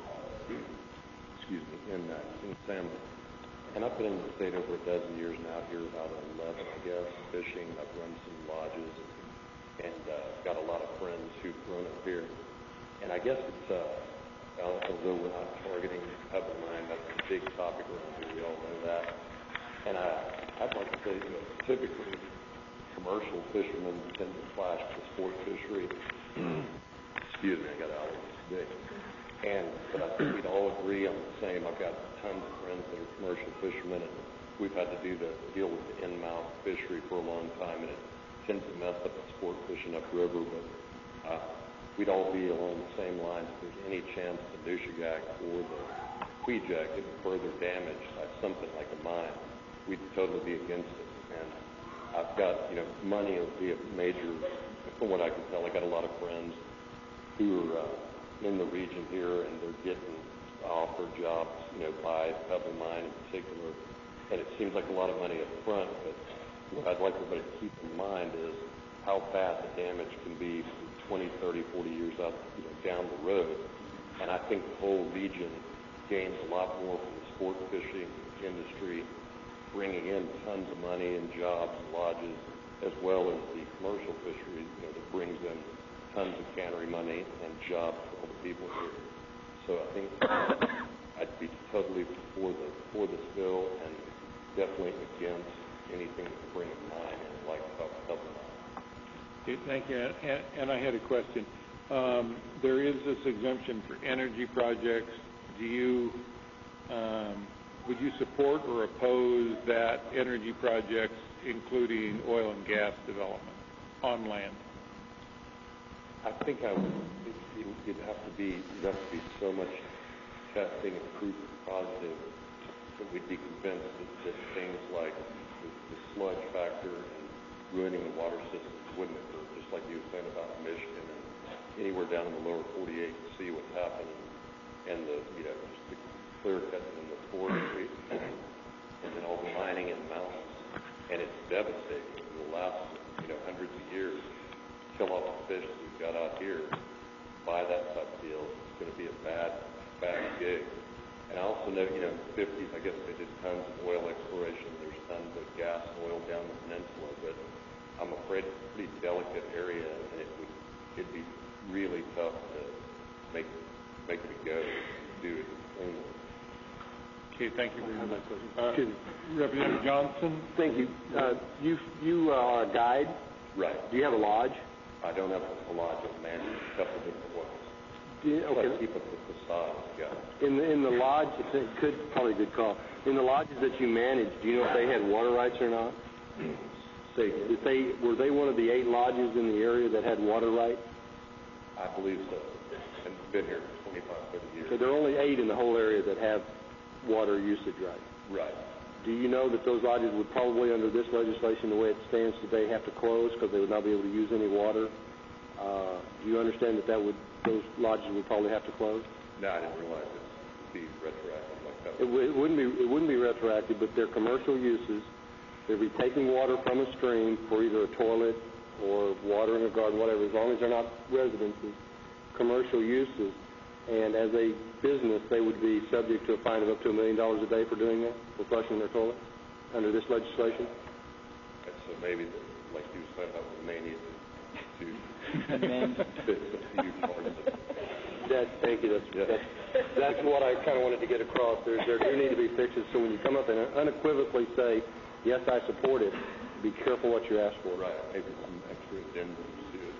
[SPEAKER 11] Excuse me, in uh, King Salmon. And I've been in the state over a dozen years now, here about eleven, I guess, fishing. I've run some lodges and, and uh, got a lot of friends who've grown up here. And I guess it's, uh, although we're not targeting Pebble Mine, that's a big topic around here. We all know that. And I, I'd like to say that typically commercial fishermen tend to clash with sport fishery. Excuse me, I got allergies today. And, but I think we'd all agree on the same. I've got tons of friends that are commercial fishermen, and we've had to do the deal with the in-mouth fishery for a long time, and it tends to mess up the sport fishing upriver. But uh, we'd all be along the same lines. If there's any chance the Nushagak or the Kvichak get further damaged by something like a mine, we'd totally be against it. And I've got, you know, money will be a major, from what I can tell, I got a lot of friends who are uh, in the region here, and they're getting offered jobs, you know, by Pebble Mine in particular. And it seems like a lot of money up front, but what I'd like everybody to keep in mind is how bad the damage can be from twenty, thirty, forty years up, you know, down the road. And I think the whole region gains a lot more from the sport fishing industry, bringing in tons of money and jobs and lodges, as well as the commercial fishery, you know, that brings in tons of cannery money and jobs for all the people here. So I think I'd be totally for the for this bill and definitely against anything that would bring a mine in, like Pebble Mine.
[SPEAKER 3] Okay, thank you. And, and I had a question. Um, there is this exemption for energy projects. Do you um, would you support or oppose that energy projects, including oil and gas development on land?
[SPEAKER 11] I think I would. It, it'd have to be. It'd have to be so much testing and proof positive that we'd be convinced that, that things like the, the sludge factor and ruining the water system wouldn't occur. Just like you were saying about Michigan and anywhere down in the lower forty-eight, to see what's happening and the, you know, just the clear cutting in the forestry, and then all the mining in the mountains, and it's devastating. It will last, you know, hundreds of years. Kill off the fish that we've got out here, buy that type of deal. It's going to be a bad, bad gig. And I also know, you know, in the fifties, I guess they did tons of oil exploration. There's tons of gas and oil down the peninsula, but I'm afraid it's a pretty delicate area, and it would it'd be really tough to make make it go, do it cleanly.
[SPEAKER 3] Okay, thank you very much. Uh, Representative Johnson.
[SPEAKER 6] Thank you. Uh, you you uh, are a guide.
[SPEAKER 11] Right.
[SPEAKER 6] Do you have a lodge?
[SPEAKER 11] I don't have a lodge. I manage a couple of different ones.
[SPEAKER 6] Do you, okay.
[SPEAKER 11] Plus keep up the facade. Yeah.
[SPEAKER 6] In the in the lodge, it's a good probably a good call. In the lodges that you manage, do you know if they had water rights or not? Say, did they were they one of the eight lodges in the area that had water rights?
[SPEAKER 11] I believe so. And been here for twenty-five, thirty years.
[SPEAKER 6] So there are only eight in the whole area that have water usage rights.
[SPEAKER 11] Right.
[SPEAKER 6] Do you know that those lodges would probably, under this legislation, the way it stands today, have to close because they would not be able to use any water? Uh, do you understand that that would those lodges would probably have to close?
[SPEAKER 11] No, I didn't realize it would be retroactive like that.
[SPEAKER 6] It, w- it wouldn't be. It wouldn't be retroactive, but they're commercial uses. They'd be taking water from a stream for either a toilet or watering a garden, whatever. As long as they're not residences, commercial uses, and as a business, they would be subject to a fine of up to a million dollars a day for doing that, for flushing their toilet, under this legislation.
[SPEAKER 11] And so maybe, the, like you were saying about, we may need to, to fix a few parts of it.
[SPEAKER 6] That, thank you. That's,
[SPEAKER 11] yeah.
[SPEAKER 6] that's, that's what I kind of wanted to get across. There, there do need to be fixes. So when you come up and unequivocally say, yes, I support it, be careful what you ask for.
[SPEAKER 11] Right. Maybe some extra addendums to it,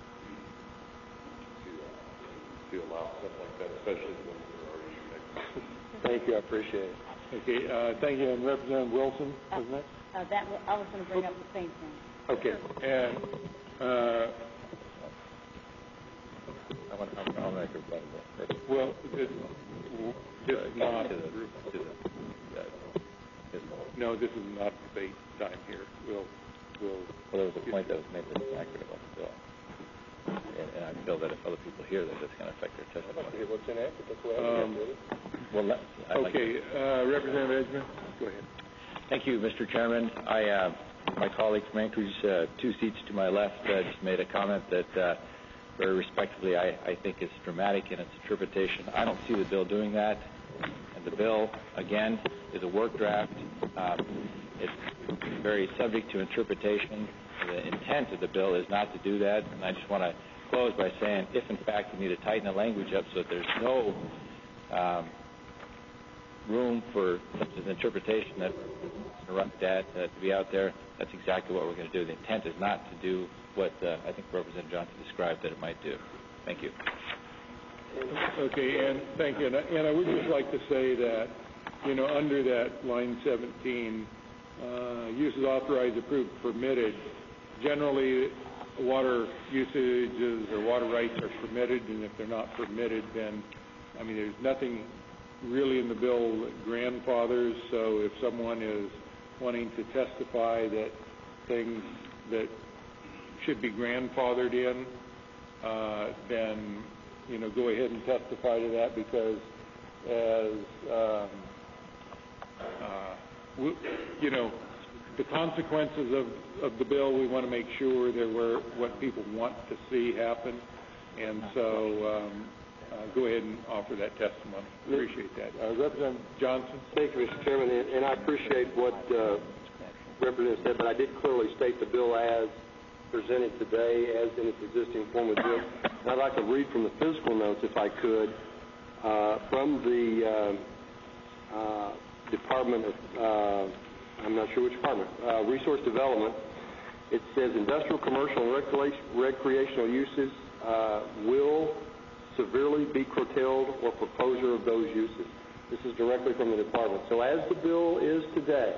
[SPEAKER 11] to, uh, to allow stuff like that, especially when we're already connected.
[SPEAKER 6] Thank you. I appreciate it.
[SPEAKER 3] Okay, uh, thank you. And Representative Wilson,
[SPEAKER 12] Uh,
[SPEAKER 3] wasn't it?
[SPEAKER 12] uh, that wa- I was going to bring up the same thing.
[SPEAKER 3] Okay. And uh,
[SPEAKER 1] I want, I'm, I'll make a rebuttal.
[SPEAKER 3] well, this, this is not.
[SPEAKER 1] To the, to the, uh,
[SPEAKER 3] No, this is not debate time here. We'll, we'll.
[SPEAKER 1] Well, there was a point that was made that was accurate about the bill. And, and I feel that if other people hear that, it's going to affect their testimony.
[SPEAKER 6] I'd like to hear what's inaccurate. That's what I
[SPEAKER 3] Um,
[SPEAKER 1] Well, let, I'd like
[SPEAKER 3] Okay, uh, Representative Edgman, go ahead.
[SPEAKER 1] Thank you, Mister Chairman. I, uh, my colleague from Anchorage, uh, two seats to my left, uh, just made a comment that, uh, very respectfully, I, I think is dramatic in its interpretation. I don't see the bill doing that. And the bill, again, is a work draft. Um, it's very subject to interpretation. The intent of the bill is not to do that. And I just want to close by saying, if in fact we need to tighten the language up so that there's no um, room for such an interpretation that that uh, to be out there, that's exactly what we're going to do. The intent is not to do what uh, I think Representative Johnson described that it might do. Thank you.
[SPEAKER 3] Okay, and thank you. And I, and I would just like to say that, you know, under that line seventeen, uh, uses authorized, approved, permitted, generally water usages or water rights are permitted, and if they're not permitted, then, I mean, there's nothing really in the bill that grandfathers, so if someone is wanting to testify that things that should be grandfathered in, uh, then, you know, go ahead and testify to that, because as, um, uh, we, you know, the consequences of, of the bill, we want to make sure that we're what people want to see happen, and so um, uh, go ahead and offer that testimony. Appreciate that. Uh, Representative Johnson.
[SPEAKER 6] Thank you, Mister Chairman, and, and I appreciate what uh, Representative said, but I did clearly state the bill as presented today, as in its existing form of bill. And I'd like to read from the physical notes, if I could, uh, from the uh, uh, Department of, uh, I'm not sure which department, uh, Resource Development. It says industrial, commercial, and recre- recreational uses uh, will severely be curtailed or foreclosure of those uses. This is directly from the department. So as the bill is today,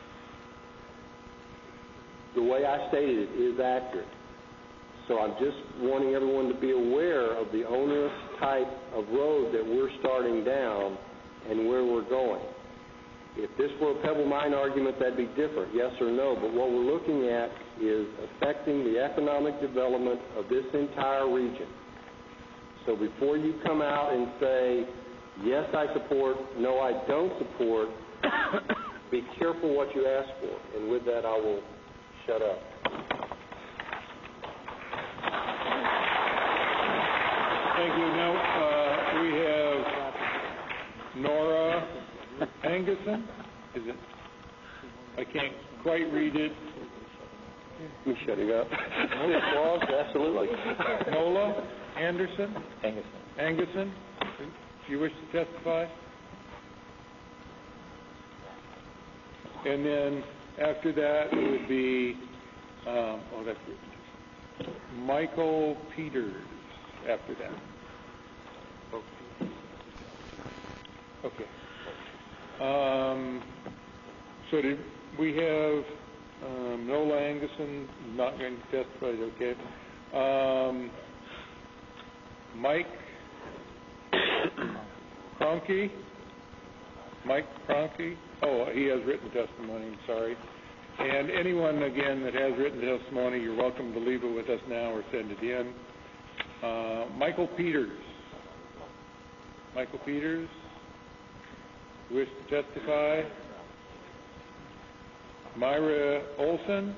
[SPEAKER 6] the way I stated it is accurate. So I'm just wanting everyone to be aware of the onerous type of road that we're starting down and where we're going. If this were a Pebble Mine argument, that'd be different, yes or no. But what we're looking at is affecting the economic development of this entire region. So before you come out and say, Yes, I support. No, I don't support. Be careful what you ask for. And with that, I will shut up.
[SPEAKER 3] Thank you. Now, uh, we have Nora Anguson. Is it? I can't quite read it.
[SPEAKER 6] I'm shutting up. Applause, absolutely.
[SPEAKER 3] Nola Anderson?
[SPEAKER 1] Anguson.
[SPEAKER 3] Anguson? Do you wish to testify? And then after that, it would be, um, oh, that's it. Michael Peters after that. Okay. Um, so did we have um, Nola Anguson not going to testify? Okay. Um, Mike Cronky? Mike Cronky? Oh, he has written testimony, I'm sorry. And anyone, again, that has written testimony, you're welcome to leave it with us now or send it in. Uh, Michael Peters. Michael Peters, wish to testify? Myra Olson?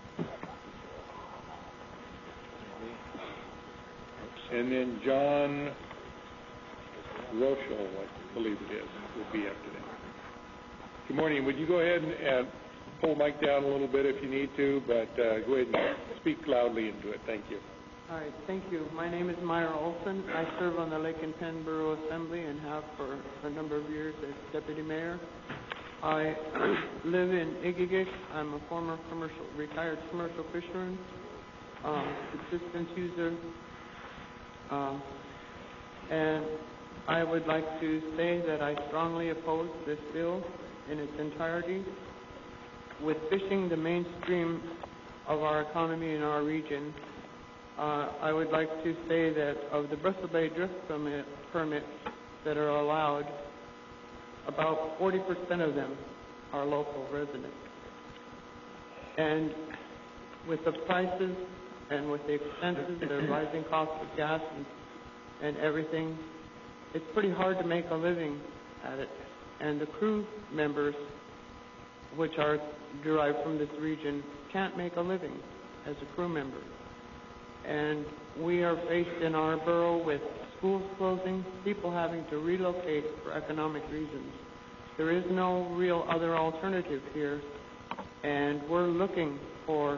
[SPEAKER 3] And then John Rochelle, I believe it is, would be after that. Good morning. Would you go ahead and uh, pull Mike down a little bit if you need to, but uh, go ahead and speak loudly into it. Thank you.
[SPEAKER 13] All right, thank you. My name is Myra Olson. I serve on the Lake and Penn Borough Assembly and have for a number of years as deputy mayor. I live in Igigik. I'm a former commercial, retired commercial fisherman, um, subsistence user, um, and I would like to say that I strongly oppose this bill in its entirety. With fishing the mainstream of our economy in our region, uh, I would like to say that of the Bristol Bay drift permit, permits that are allowed, about forty percent of them are local residents. And with the prices and with the expenses, the rising cost of gas and, and everything, it's pretty hard to make a living at it. And the crew members, which are derived from this region, can't make a living as a crew member. And we are faced in our borough with schools closing, people having to relocate for economic reasons. There is no real other alternative here, and we're looking for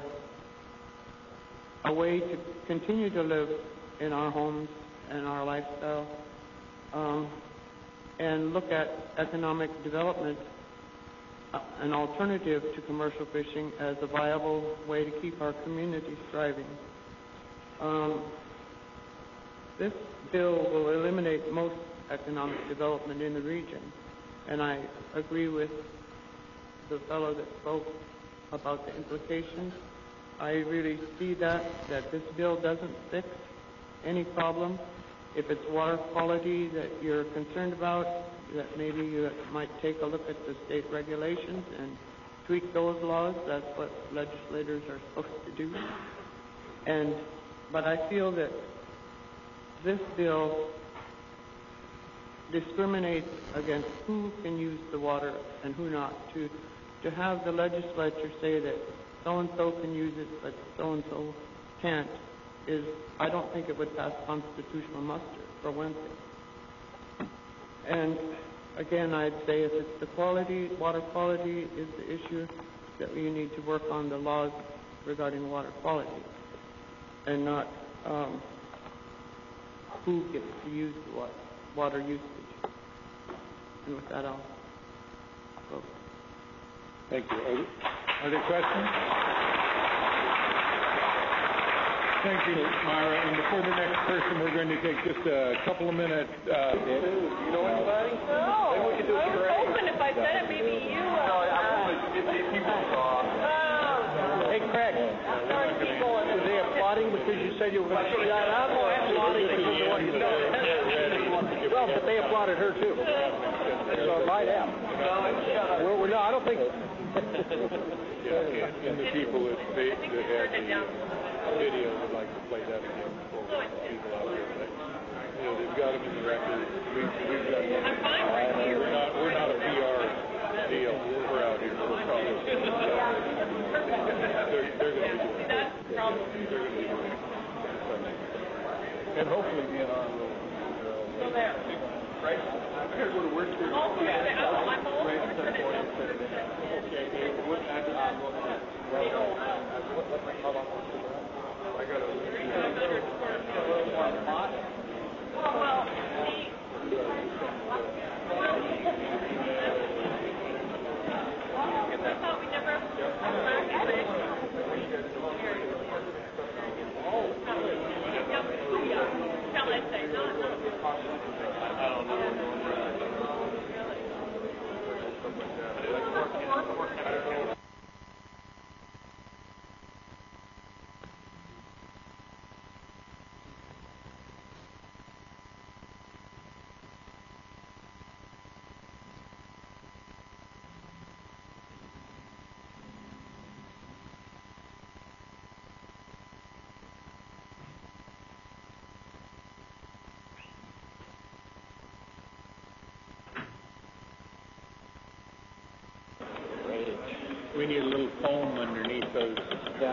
[SPEAKER 13] a way to continue to live in our homes and our lifestyle, um, and look at economic development, uh, an alternative to commercial fishing as a viable way to keep our communities thriving. Um, this bill will eliminate most economic development in the region, and I agree with the fellow that spoke about the implications. I really see that, that this bill doesn't fix any problem. If it's water quality that you're concerned about, that maybe you might take a look at the state regulations and tweak those laws. That's what legislators are supposed to do. And but I feel that this bill discriminates against who can use the water and who not. To to have the legislature say that so-and-so can use it, but so-and-so can't, is, I don't think it would pass constitutional muster, for one thing. And again, I'd say if it's the quality, water quality is the issue, that we need to work on the laws regarding water quality, and not um, who gets to use the water, water usage. And with that, I'll go.
[SPEAKER 3] Thank you. Are, are there questions? Thank you, Myra. And before the next person, we're going to take just a couple of minutes. Uh,
[SPEAKER 6] do you know anybody?
[SPEAKER 7] No.
[SPEAKER 6] Maybe we could do
[SPEAKER 7] I
[SPEAKER 6] it
[SPEAKER 7] was
[SPEAKER 6] correctly.
[SPEAKER 7] hoping if I said it, maybe you. Uh,
[SPEAKER 6] No, I wanted to get these people saw.
[SPEAKER 7] Oh.
[SPEAKER 6] Hey, Craig.
[SPEAKER 7] Sorry, people.
[SPEAKER 6] Were they applauding because you said you were going to shoot that up, or applauding because of what you said? Well, but they applauded her too. So right out. Well, we're, no, I don't think.
[SPEAKER 3] Yeah, and the people that, they, that had the video would like to play that again for people out there. you know, they've got them in the record. We've, we've got, we're not, we're not a P R deal. We're out here. We're probably, they're, they're going to be doing it. They're going to be doing it. And hopefully be in our role. So there. Right? I'm going to go to work here. Oh, yeah. I'm old. Okay. What time do I look at? How long? I got to. Oh, well. I thought we never shall I say not? I don't know. We need a little foam underneath those. Yeah.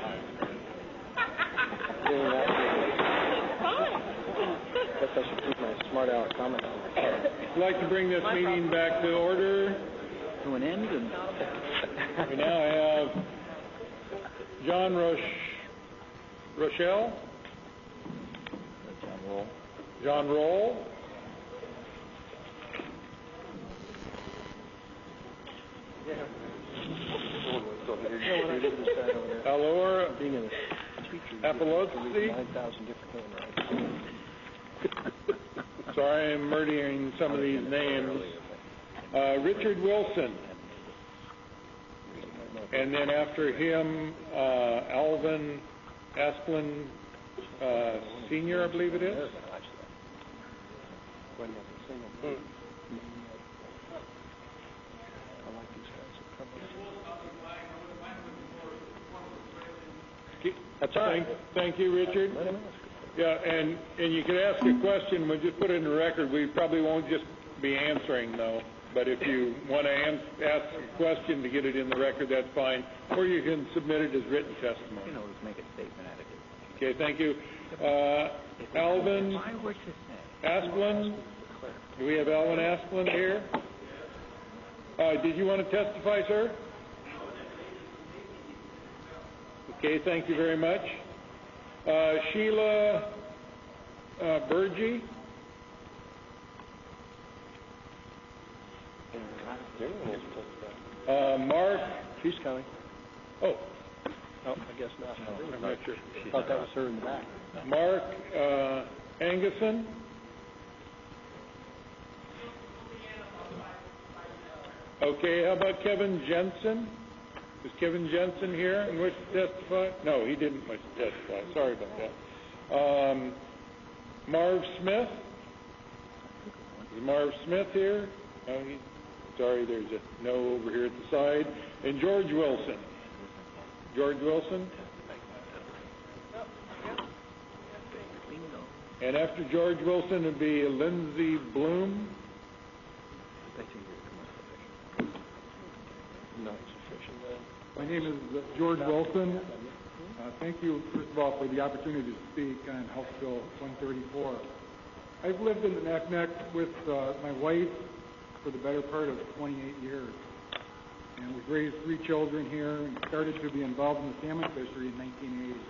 [SPEAKER 10] Guess I should keep my smart aleck comment on my card.
[SPEAKER 3] I'd like to bring this meeting back to order.
[SPEAKER 2] To an end, and
[SPEAKER 3] We now have John Roche, Rochelle,
[SPEAKER 2] John Roll.
[SPEAKER 3] John Roll, Alora Apollosi. Sorry, I'm murdering some of these names. Uh, Richard Wilson. And then after him, uh, Alvin Asplin uh, Senior, I believe it is.
[SPEAKER 10] That's all right.
[SPEAKER 3] Thank, thank you, Richard. Yeah, and, and you could ask a question, we'll just put it in the record. We probably won't just be answering, though. But if you want to ans- ask a question to get it in the record, that's fine. Or you can submit it as written testimony.
[SPEAKER 2] You know, just make a statement out of it.
[SPEAKER 3] Okay, thank you. Uh, Alvin Asplin. Do we have Alvin Asplin here? Uh, did you want to testify, sir? Okay, thank you very much. Uh, Sheila uh, Burgee. Uh, Mark.
[SPEAKER 10] She's coming.
[SPEAKER 3] Oh.
[SPEAKER 10] Oh, I guess not.
[SPEAKER 3] No, I'm not sure.
[SPEAKER 10] I thought that was her in the back.
[SPEAKER 3] Mark uh, Anguson. Okay, how about Kevin Jensen? Is Kevin Jensen here and wish to testify? No, he didn't wish to testify. Sorry about that. Um, Marv Smith. Is Marv Smith here? No, he, sorry, there's a no over here at the side. And George Wilson. George Wilson. And after George Wilson would be Lindsay Bloom.
[SPEAKER 14] My name is uh, George Wilson. Uh, thank you, first of all, for the opportunity to speak on House Bill one thirty-four. I've lived in the Naknek with uh, my wife for the better part of twenty-eight years. And we've raised three children here and started to be involved in the salmon fishery in nineteen eighty.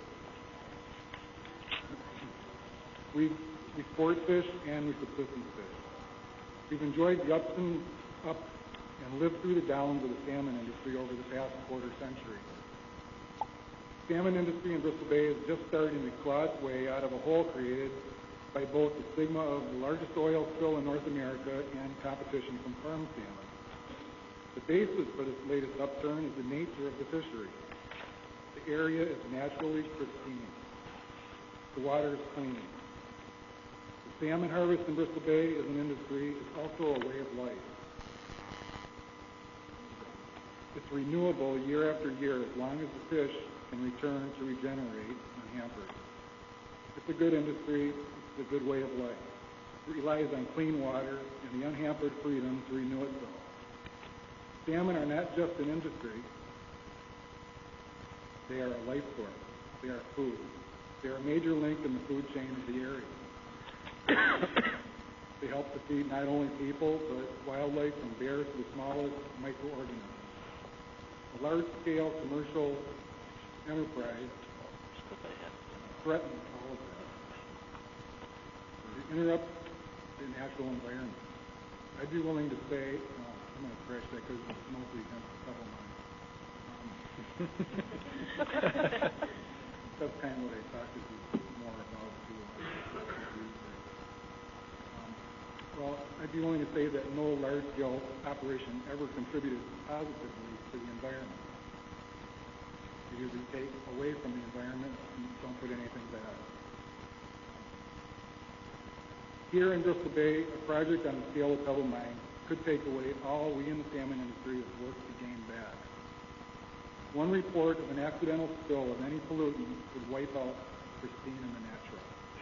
[SPEAKER 14] We, we sport fish and we subsistence fish. We've enjoyed the ups and ups and lived through the downs of the salmon industry over the past quarter century. The salmon industry in Bristol Bay is just starting to claw its way out of a hole created by both the stigma of the largest oil spill in North America and competition from farm salmon. The basis for this latest upturn is the nature of the fishery. The area is naturally pristine. The water is clean. The salmon harvest in Bristol Bay is an industry. It's also a way of life. It's renewable year after year as long as the fish can return to regenerate unhampered. It's a good industry. It's a good way of life. relies on clean water and the unhampered freedom to renew itself. Salmon are not just an industry. They are a life source. They are food. They are a major link in the food chain of the area. They help to feed not only people, but wildlife from bears to the smallest microorganisms. A large-scale commercial enterprise threatens all of that. It interrupts the natural environment. I'd be willing to say, no, I'm going to trash that because it's mostly against the pebble mine. Um, that's kind of what I thought this was more about, too. Um, well, I'd be willing to say that no large-scale operation ever contributed positively to the environment. You usually take away from the environment and don't put anything back. Here in Bristol Bay, a project on the scale of Pebble Mine could take away all we in the salmon industry have worked to gain back. One report of an accidental spill of any pollutant would wipe out pristine and the natural.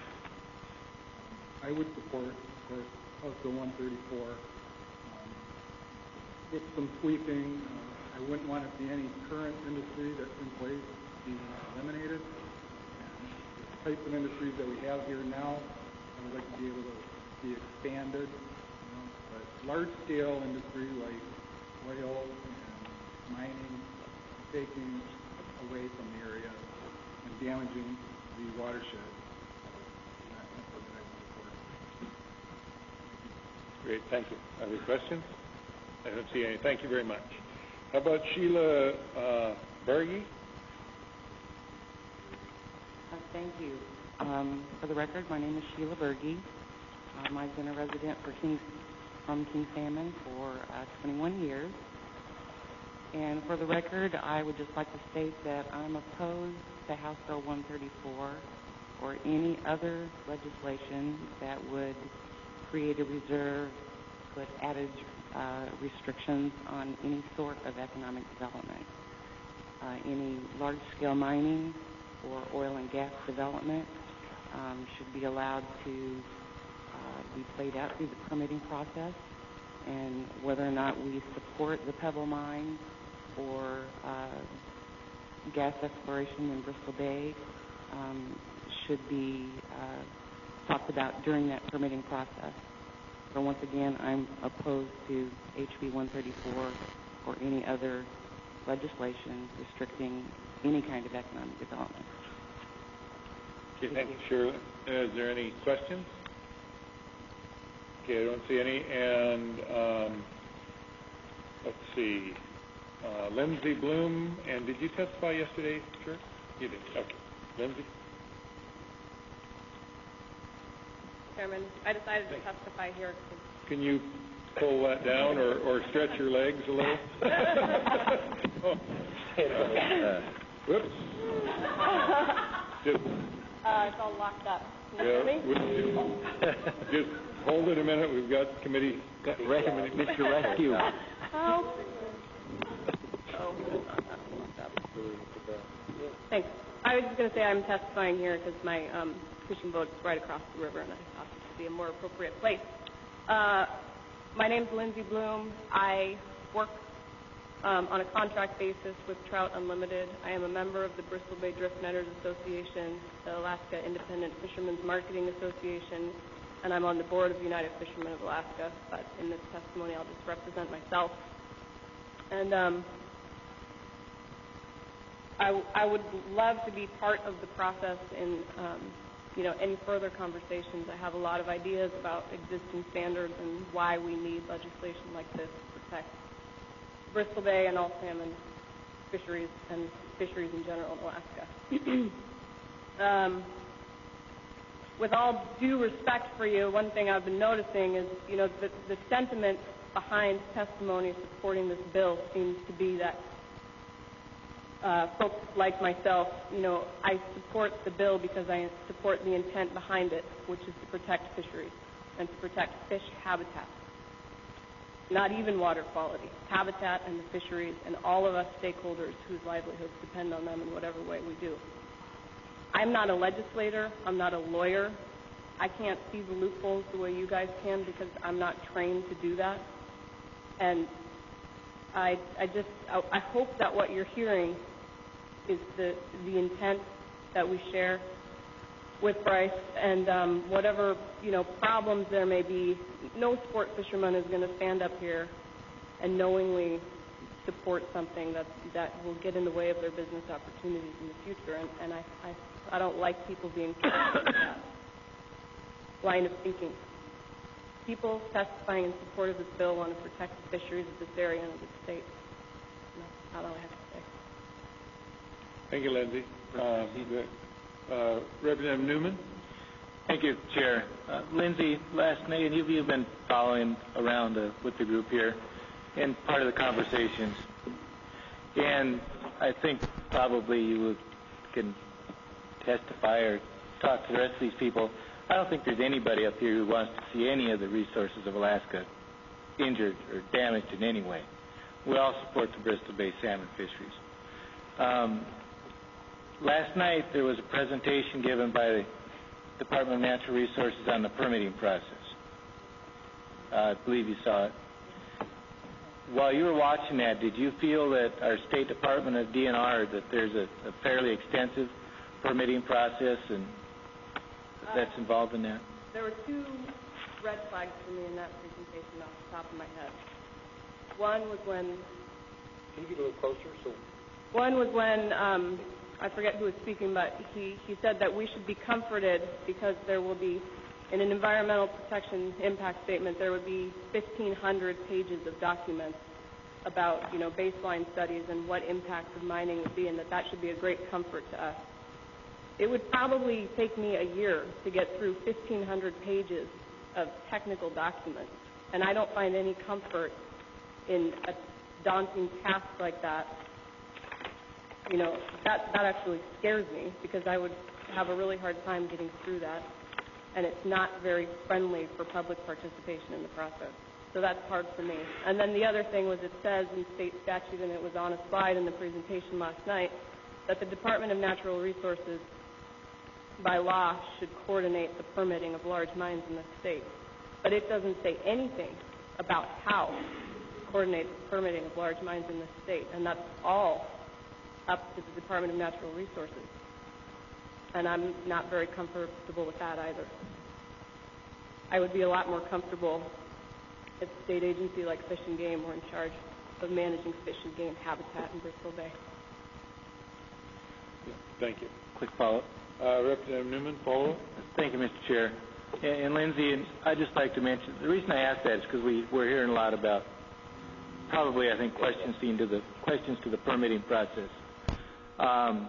[SPEAKER 14] I would support, of course, House Bill one thirty-four um, with some tweaking. Uh, I wouldn't want to see any current industry that's in place be eliminated. And the types of industries that we have here now, I would like to be able to be expanded. You know, but large-scale industry like oil and mining, taking away from the area and damaging the watershed. Not something that I would support.
[SPEAKER 3] Great, thank you. Other questions? I don't see any. Thank you very much. How about Sheila uh, Berge?
[SPEAKER 15] Uh, thank you. Um, for the record, my name is Sheila Berge. Um, I've been a resident for King, from King Salmon for uh, twenty-one years. And for the record, I would just like to state that I'm opposed to House Bill one thirty-four or any other legislation that would create a reserve, put added uh, restrictions on any sort of economic development. Uh, any large-scale mining or oil and gas development um, should be allowed to uh, be played out through the permitting process, and whether or not we support the Pebble Mine or uh, gas exploration in Bristol Bay um, should be uh, talked about during that permitting process. So once again, I'm opposed to H B one thirty-four or any other legislation restricting any kind of economic development.
[SPEAKER 3] Okay, thank you, Shirley. Uh, is there any questions? Okay, I don't see any. And um, let's see. Uh, Lindsay Bloom, and did you testify yesterday, sir? You did. Okay. Lindsay?
[SPEAKER 16] Chairman, I decided to testify here.
[SPEAKER 3] Can you pull that down or, or stretch your legs a little? oh. uh, whoops. Just,
[SPEAKER 16] uh, it's all locked up. Can you
[SPEAKER 3] yeah,
[SPEAKER 16] hear me?
[SPEAKER 3] Just, just hold it a minute. We've got committee.
[SPEAKER 2] Got rescue, Mister Rescue.
[SPEAKER 16] Oh. Oh, thanks. I was just going to say I'm testifying here because my um, fishing boat is right across the river, and I thought this would be a more appropriate place. Uh, my name's Lindsay Bloom. I work um, on a contract basis with Trout Unlimited. I am a member of the Bristol Bay Drift Netters Association, the Alaska Independent Fishermen's Marketing Association, and I'm on the board of United Fishermen of Alaska. But in this testimony, I'll just represent myself. And um, I, I would love to be part of the process in, um, you know, any further conversations. I have a lot of ideas about existing standards and why we need legislation like this to protect Bristol Bay and all salmon fisheries and fisheries in general in Alaska. um, with all due respect for you, one thing I've been noticing is, you know, the, the sentiment behind testimony supporting this bill seems to be that uh, folks like myself, you know, I support the bill because I support the intent behind it, which is to protect fisheries and to protect fish habitat. Not even water quality, habitat and the fisheries and all of us stakeholders whose livelihoods depend on them in whatever way we do. I'm not a legislator, I'm not a lawyer, I can't see the loopholes the way you guys can because I'm not trained to do that. And I, I just, I, I hope that what you're hearing is the the intent that we share with Bryce, and um, whatever, you know, problems there may be, no sport fisherman is going to stand up here and knowingly support something that that will get in the way of their business opportunities in the future. And, and I, I I don't like people being in that line of thinking. People testifying in support of this bill want to protect the fisheries of this area and of the state. And that's all I have to say.
[SPEAKER 3] Thank you, Lindsay. Uh, uh, Representative Newman.
[SPEAKER 17] Thank you, Chair. Uh, Lindsay, last night, and you've, you've been following around uh, with the group here and part of the conversations. And I think probably you would, can testify or talk to the rest of these people. I don't think there's anybody up here who wants to see any of the resources of Alaska injured or damaged in any way. We all support the Bristol Bay salmon fisheries. Um, last night there was a presentation given by the Department of Natural Resources on the permitting process. Uh, I believe you saw it. While you were watching that, did you feel that our State Department of D N R, that there's a, a fairly extensive permitting process and that's involved in that?
[SPEAKER 16] There were two red flags for me in that presentation off the top of my head. One was when...
[SPEAKER 6] Can you get a little closer? So.
[SPEAKER 16] One was when, um, I forget who was speaking, but he, he said that we should be comforted because there will be, in an environmental protection impact statement, there would be fifteen hundred pages of documents about, you know, baseline studies and what impacts of mining would be, and that that should be a great comfort to us. It would probably take me a year to get through fifteen hundred pages of technical documents, and I don't find any comfort in a daunting task like that. You know, that, that actually scares me because I would have a really hard time getting through that, and it's not very friendly for public participation in the process. So that's hard for me. And then the other thing was it says in state statute, and it was on a slide in the presentation last night, that the Department of Natural Resources by law should coordinate the permitting of large mines in the state. But it doesn't say anything about how to coordinate the permitting of large mines in the state, and that's all up to the Department of Natural Resources. And I'm not very comfortable with that either. I would be a lot more comfortable if a state agency like Fish and Game were in charge of managing fish and game habitat in Bristol Bay.
[SPEAKER 3] Yeah, thank you.
[SPEAKER 17] Quick follow-up.
[SPEAKER 3] Uh, Representative Newman, follow-up.
[SPEAKER 17] Thank you, Mister Chair. And, and Lindsay, and I'd just like to mention, the reason I asked that is because we, we're hearing a lot about probably, I think, questions to the questions to the permitting process. Um,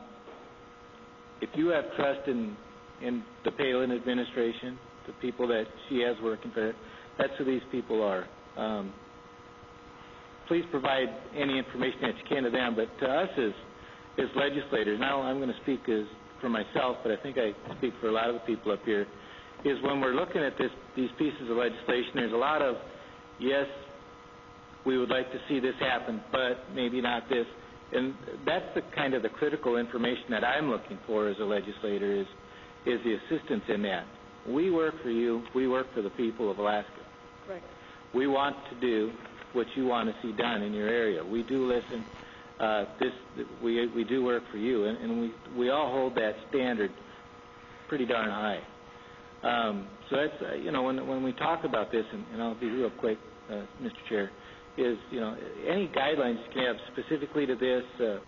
[SPEAKER 17] if you have trust in, in the Palin administration, the people that she has working for her, that's who these people are. Um, please provide any information that you can to them, but to us as, as legislators, now I'm going to speak as for myself, but I think I speak for a lot of the people up here, is when we're looking at this, these pieces of legislation, there's a lot of, yes, we would like to see this happen, but maybe not this. And that's the kind of the critical information that I'm looking for as a legislator is, is the assistance in that. We work for you. We work for the people of Alaska.
[SPEAKER 16] Right.
[SPEAKER 17] We want to do what you want to see done in your area. We do listen. Uh, this we we do work for you, and, and we we all hold that standard pretty darn high. Um, so that's uh, you know when when we talk about this, and, and I'll be real quick, uh, Mister Chair, is you know any guidelines you can have specifically to this. Uh,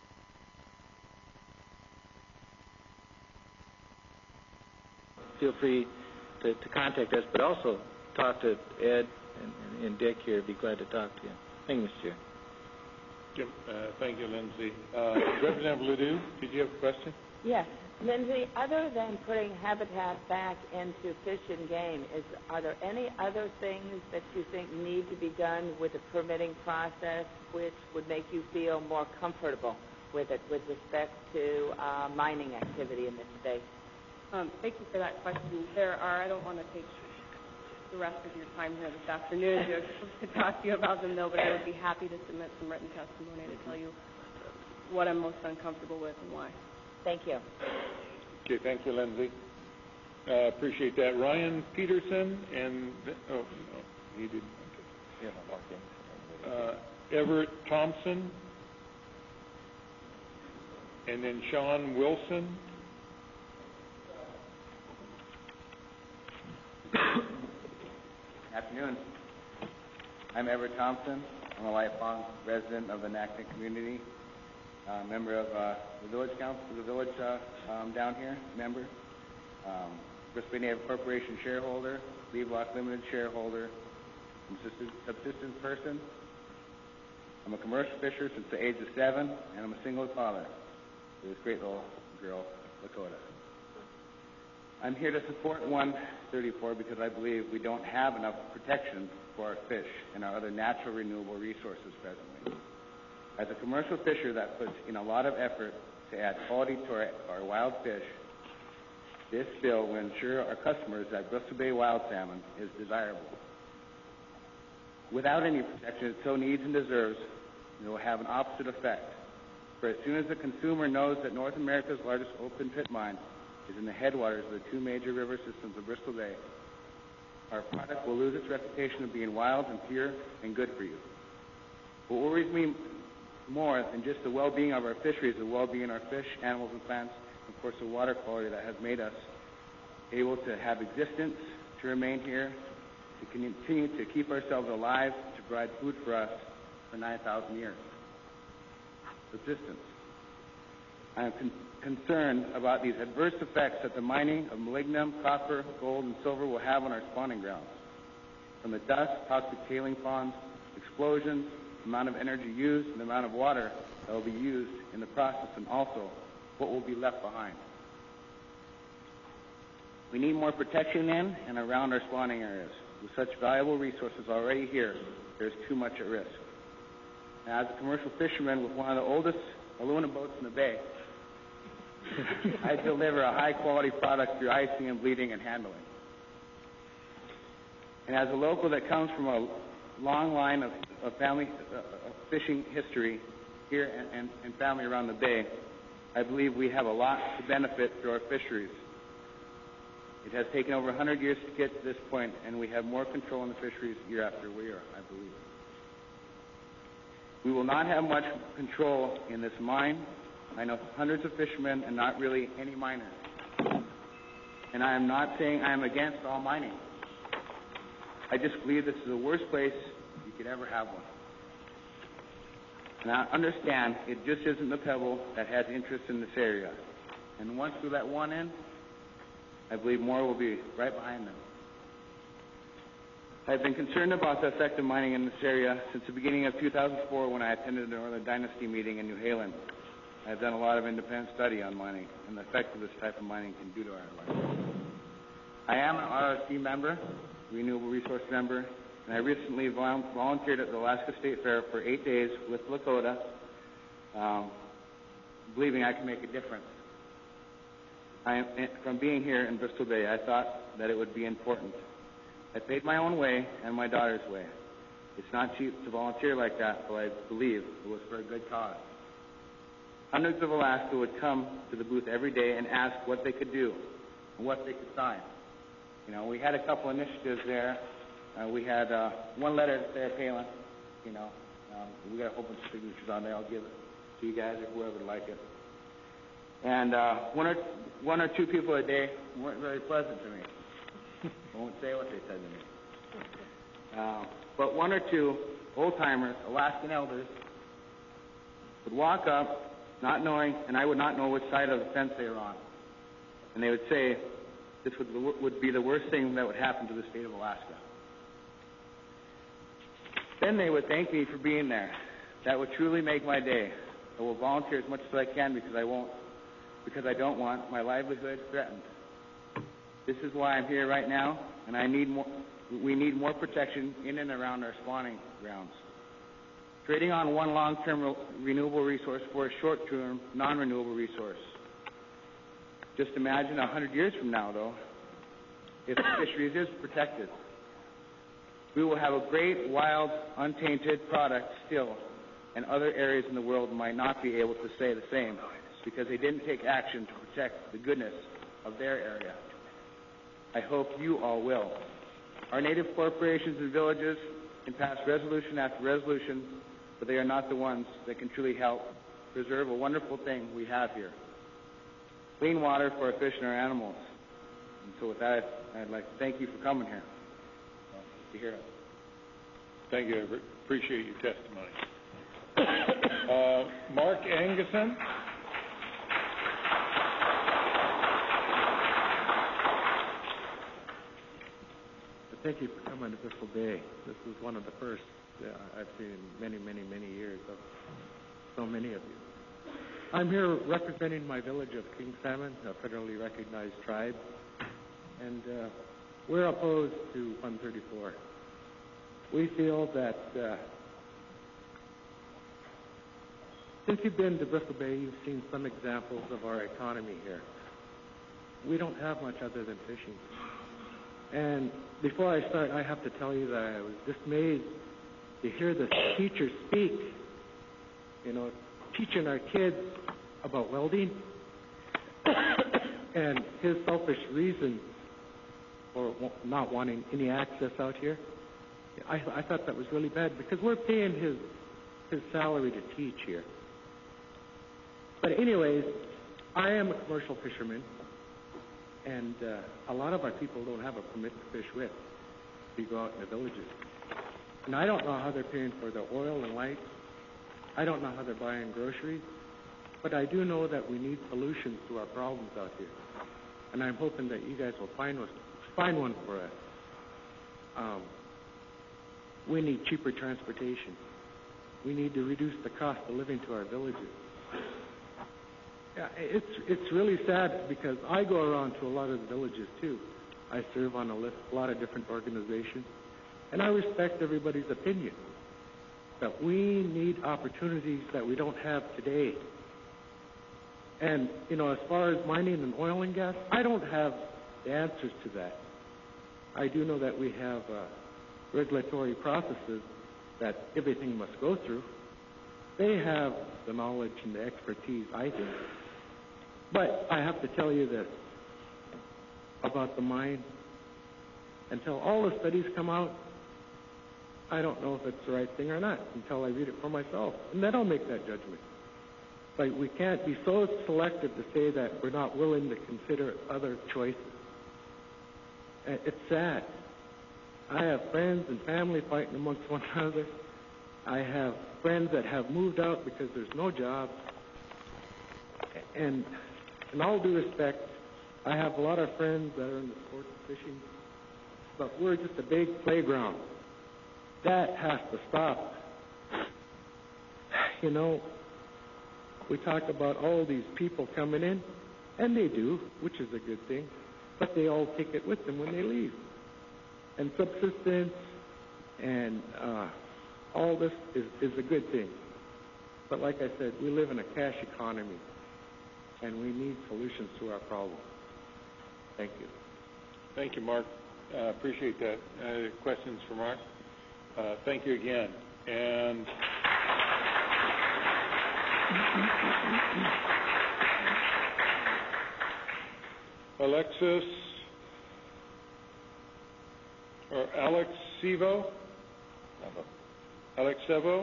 [SPEAKER 17] feel free to, to contact us, but also talk to Ed and, and Dick here. Be glad to talk to you. Thank you, Mister Chair.
[SPEAKER 3] Jim, uh, thank you, Lindsay. Uh, Representative Ledoux, did you have a question?
[SPEAKER 18] Yes. Lindsay, other than putting habitat back into Fish and Game, is, are there any other things that you think need to be done with the permitting process which would make you feel more comfortable with it with respect to uh, mining activity in this state?
[SPEAKER 16] Um, thank you for that question. There are, I don't want to take the rest of your time here this afternoon to, to talk to you about them, though, but I would be happy to submit some written testimony to tell you what I'm most uncomfortable with and why.
[SPEAKER 18] Thank you.
[SPEAKER 3] Okay, thank you, Lindsay. Uh, appreciate that. Ryan Peterson and, oh, no, he didn't. Uh, Everett Thompson, and then Sean Wilson.
[SPEAKER 19] Afternoon. I'm Everett Thompson. I'm a lifelong resident of the Naknek community, uh, member of uh, the village council, the village uh, um, down here, member, um, Bristol Bay Native Corporation shareholder, Levelock Limited shareholder, subsistence, subsistence person. I'm a commercial fisher since the age of seven, and I'm a single father to this great little girl, Lakota. I'm here to support one thirty-four because I believe we don't have enough protection for our fish and our other natural renewable resources presently. As a commercial fisher that puts in a lot of effort to add quality to our, our wild fish, this bill will ensure our customers that Bristol Bay wild salmon is desirable. Without any protection it so needs and deserves, it will have an opposite effect. For as soon as the consumer knows that North America's largest open pit mine is in the headwaters of the two major river systems of Bristol Bay, our product will lose its reputation of being wild and pure and good for you. What worries me more than just the well-being of our fisheries, the well-being of our fish, animals, and plants, and of course the water quality that has made us able to have existence, to remain here, to continue to keep ourselves alive, to provide food for us for nine thousand years. Subsistence. I am con- concerned about these adverse effects that the mining of molybdenum, copper, gold, and silver will have on our spawning grounds. From the dust, toxic tailing ponds, explosions, the amount of energy used, and the amount of water that will be used in the process, and also what will be left behind. We need more protection in and around our spawning areas. With such valuable resources already here, there's too much at risk. Now, as a commercial fisherman with one of the oldest aluminum boats in the bay, I deliver a high-quality product through icing and bleeding and handling. And as a local that comes from a long line of, of family uh, of fishing history here and, and, and family around the bay, I believe we have a lot to benefit through our fisheries. It has taken over one hundred years to get to this point, and we have more control in the fisheries year after year, I believe. We will not have much control in this mine. I know hundreds of fishermen and not really any miners. And I am not saying I am against all mining. I just believe this is the worst place you could ever have one. And I understand it just isn't the Pebble that has interest in this area. And once we let one in, I believe more will be right behind them. I've been concerned about the effect of mining in this area since the beginning of two thousand four when I attended the Northern Dynasty meeting in New Haven. I've done a lot of independent study on mining and the effect of this type of mining can do to our life. I am an R R C member, Renewable Resource member, and I recently volunteered at the Alaska State Fair for eight days with Lakota, um, believing I can make a difference. I am, from being here in Bristol Bay, I thought that it would be important. I paid my own way and my daughter's way. It's not cheap to volunteer like that, but I believe it was for a good cause. Hundreds of Alaska would come to the booth every day and ask what they could do and what they could sign. You know, we had a couple initiatives there. Uh, we had uh, one letter to Sarah Palin. You know, um, we got a whole bunch of signatures on there. I'll give it to you guys or whoever would like it. And uh, one or one or two people a day weren't very pleasant to me. I won't say what they said to me. Uh, but one or two old-timers, Alaskan elders, would walk up, not knowing, and I would not know which side of the fence they were on. And they would say, this would, would be the worst thing that would happen to the state of Alaska. Then they would thank me for being there. That would truly make my day. I will volunteer as much as I can because I won't, because I don't want my livelihood threatened. This is why I'm here right now, and I need more, we need more protection in and around our spawning grounds. Trading on one long-term re- renewable resource for a short-term non-renewable resource. Just imagine a hundred years from now, though, if the fisheries is protected. We will have a great, wild, untainted product still, and other areas in the world might not be able to say the same because they didn't take action to protect the goodness of their area. I hope you all will. Our native corporations and villages can pass resolution after resolution, but they are not the ones that can truly help preserve a wonderful thing we have here. Clean water for our fish and our animals. And so with that, I'd like to thank you for coming here. To hear it.
[SPEAKER 3] Thank you. I appreciate your testimony. uh, Mark Anguson.
[SPEAKER 20] Thank you for coming to Bristol Bay. This is one of the first uh, I've seen in many, many, many years of so many of you. I'm here representing my village of King Salmon, a federally recognized tribe, and uh, we're opposed to one thirty-four. We feel that uh, since you've been to Bristol Bay, you've seen some examples of our economy here. We don't have much other than fishing. And before I start, I have to tell you that I was dismayed to hear the teacher speak, you know, teaching our kids about welding and his selfish reason for not wanting any access out here. I, I thought that was really bad because we're paying his his salary to teach here. But anyways, I am a commercial fisherman. And uh, a lot of our people don't have a permit to fish with. We go out in the villages. And I don't know how they're paying for the oil and lights. I don't know how they're buying groceries. But I do know that we need solutions to our problems out here. And I'm hoping that you guys will find one, find one for us. Um, we need cheaper transportation. We need to reduce the cost of living to our villages. Yeah, it's it's really sad because I go around to a lot of the villages too. I serve on a, list, a lot of different organizations, and I respect everybody's opinion. But we need opportunities that we don't have today. And you know, as far as mining and oil and gas, I don't have the answers to that. I do know that we have uh, regulatory processes that everything must go through. They have the knowledge and the expertise, I think. But I have to tell you this about the mine. Until all the studies come out, I don't know if it's the right thing or not until I read it for myself. And then I'll make that judgment. But we can't be so selective to say that we're not willing to consider other choices. It's sad. I have friends and family fighting amongst one another. I have friends that have moved out because there's no job. And in all due respect, I have a lot of friends that are in the sport of fishing, but we're just a big playground. That has to stop. You know, we talk about all these people coming in, and they do, which is a good thing, but they all take it with them when they leave. And subsistence and uh, all this is, is a good thing. But like I said, we live in a cash economy, and we need solutions to our problems. Thank you.
[SPEAKER 3] Thank you, Mark. Uh, appreciate that. Uh, questions for Mark? Uh, thank you again. And Alexis or Alex Sevo? Alex Sevo?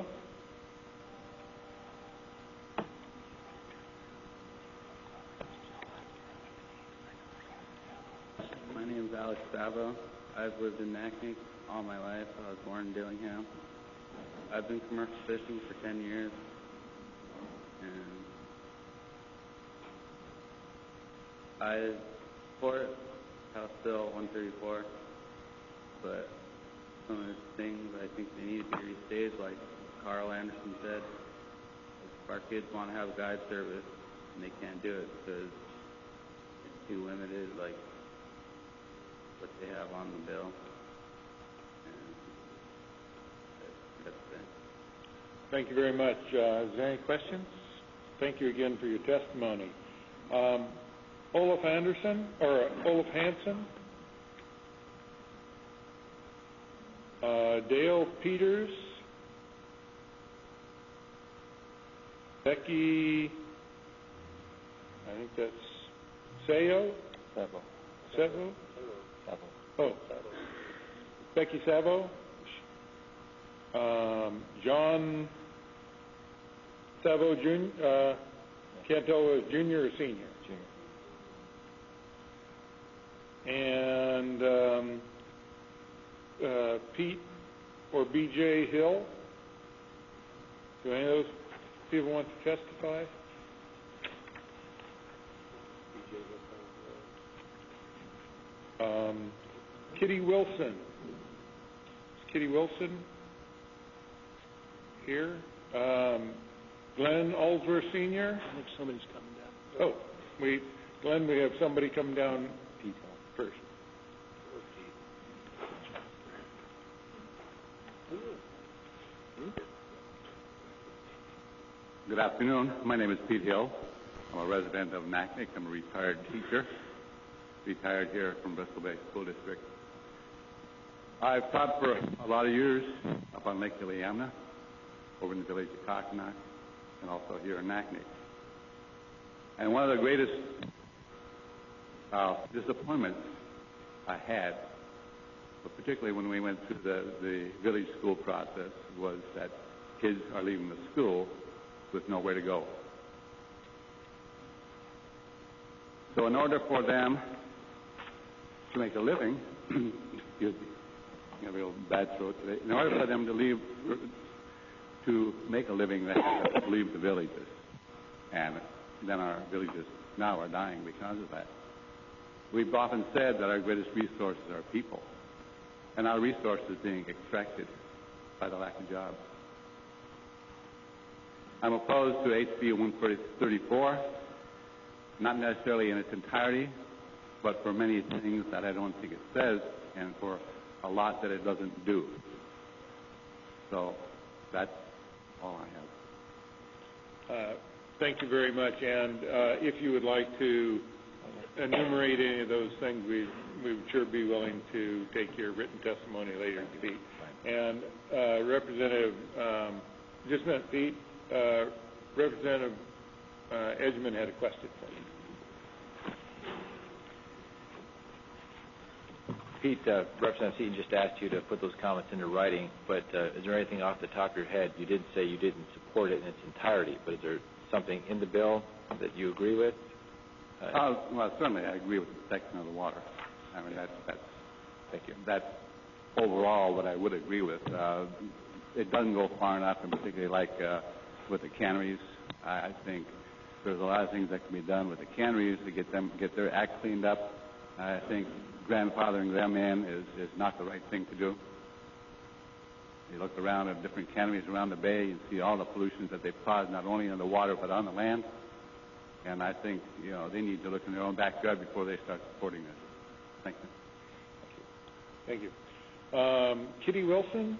[SPEAKER 21] My name is Alex Savo. I've lived in Naknek all my life. I was born in Dillingham. I've been commercial fishing for ten years. And I support House Bill one thirty-four, but some of the things I think they need to be restated, like Carl Anderson said. If our kids want to have a guide service, and they can't do it because it's too limited, like what they have on the bill. And that's it.
[SPEAKER 3] Thank you very much. Uh, is there any questions? Thank you again for your testimony. Um, Olaf Anderson, or Olaf Hansen, uh, Dale Peters, Becky, I think that's Sayo? Sevo. Sevo? Oh, Becky Savo, um, John Savo Junior Uh, can't tell was junior or senior. Junior. And um, uh, Pete or B J Hill. Do any of those people want to testify? Um, Kitty Wilson. Is Kitty Wilson here? Um, Glenn Ulver Senior
[SPEAKER 5] I think somebody's coming down.
[SPEAKER 3] Oh, we, Glenn, we have somebody come down first.
[SPEAKER 22] Good afternoon. My name is Pete Hill. I'm a resident of Naknek. I'm a retired teacher, retired here from Bristol Bay School District. I've taught for a lot of years up on Lake Iliamna, over in the village of Kakanac, and also here in Naknek. And one of the greatest uh, disappointments I had, but particularly when we went through the, the village school process, was that kids are leaving the school with nowhere to go. So in order for them to make a living, excuse me, I have a real bad throat today. In order for them to leave, to make a living, they have to leave the villages. And then our villages now are dying because of that. We've often said that our greatest resources are people, and our resources being extracted by the lack of jobs. I'm opposed to H B one thirty-four, not necessarily in its entirety, but for many things that I don't think it says, and for a lot that it doesn't do. So that's all I have.
[SPEAKER 3] Uh, thank you very much. And uh, if you would like to enumerate any of those things, we we would sure be willing to take your written testimony later in the week. And uh, Representative, um, just a minute, Pete. Uh, Representative uh, Edgman had a question for you.
[SPEAKER 1] Pete, uh, Representative Seaton just asked you to put those comments into writing, but uh, is there anything off the top of your head? You didn't say you didn't support it in its entirety, but is there something in the bill that you agree with? Uh,
[SPEAKER 22] uh, well, certainly I agree with the protection of the water. I mean, that's, that's,
[SPEAKER 1] thank you.
[SPEAKER 22] That's overall what I would agree with. Uh, it doesn't go far enough, and particularly like uh, with the canneries. I think there's a lot of things that can be done with the canneries to get them get their act cleaned up. I think grandfathering them in is, is not the right thing to do. You look around at different canneries around the bay, you see all the pollutions that they've caused, not only in the water but on the land. And I think, you know, they need to look in their own backyard before they start supporting this. Thank you.
[SPEAKER 3] Thank you. Thank you. Um, Kitty Wilson?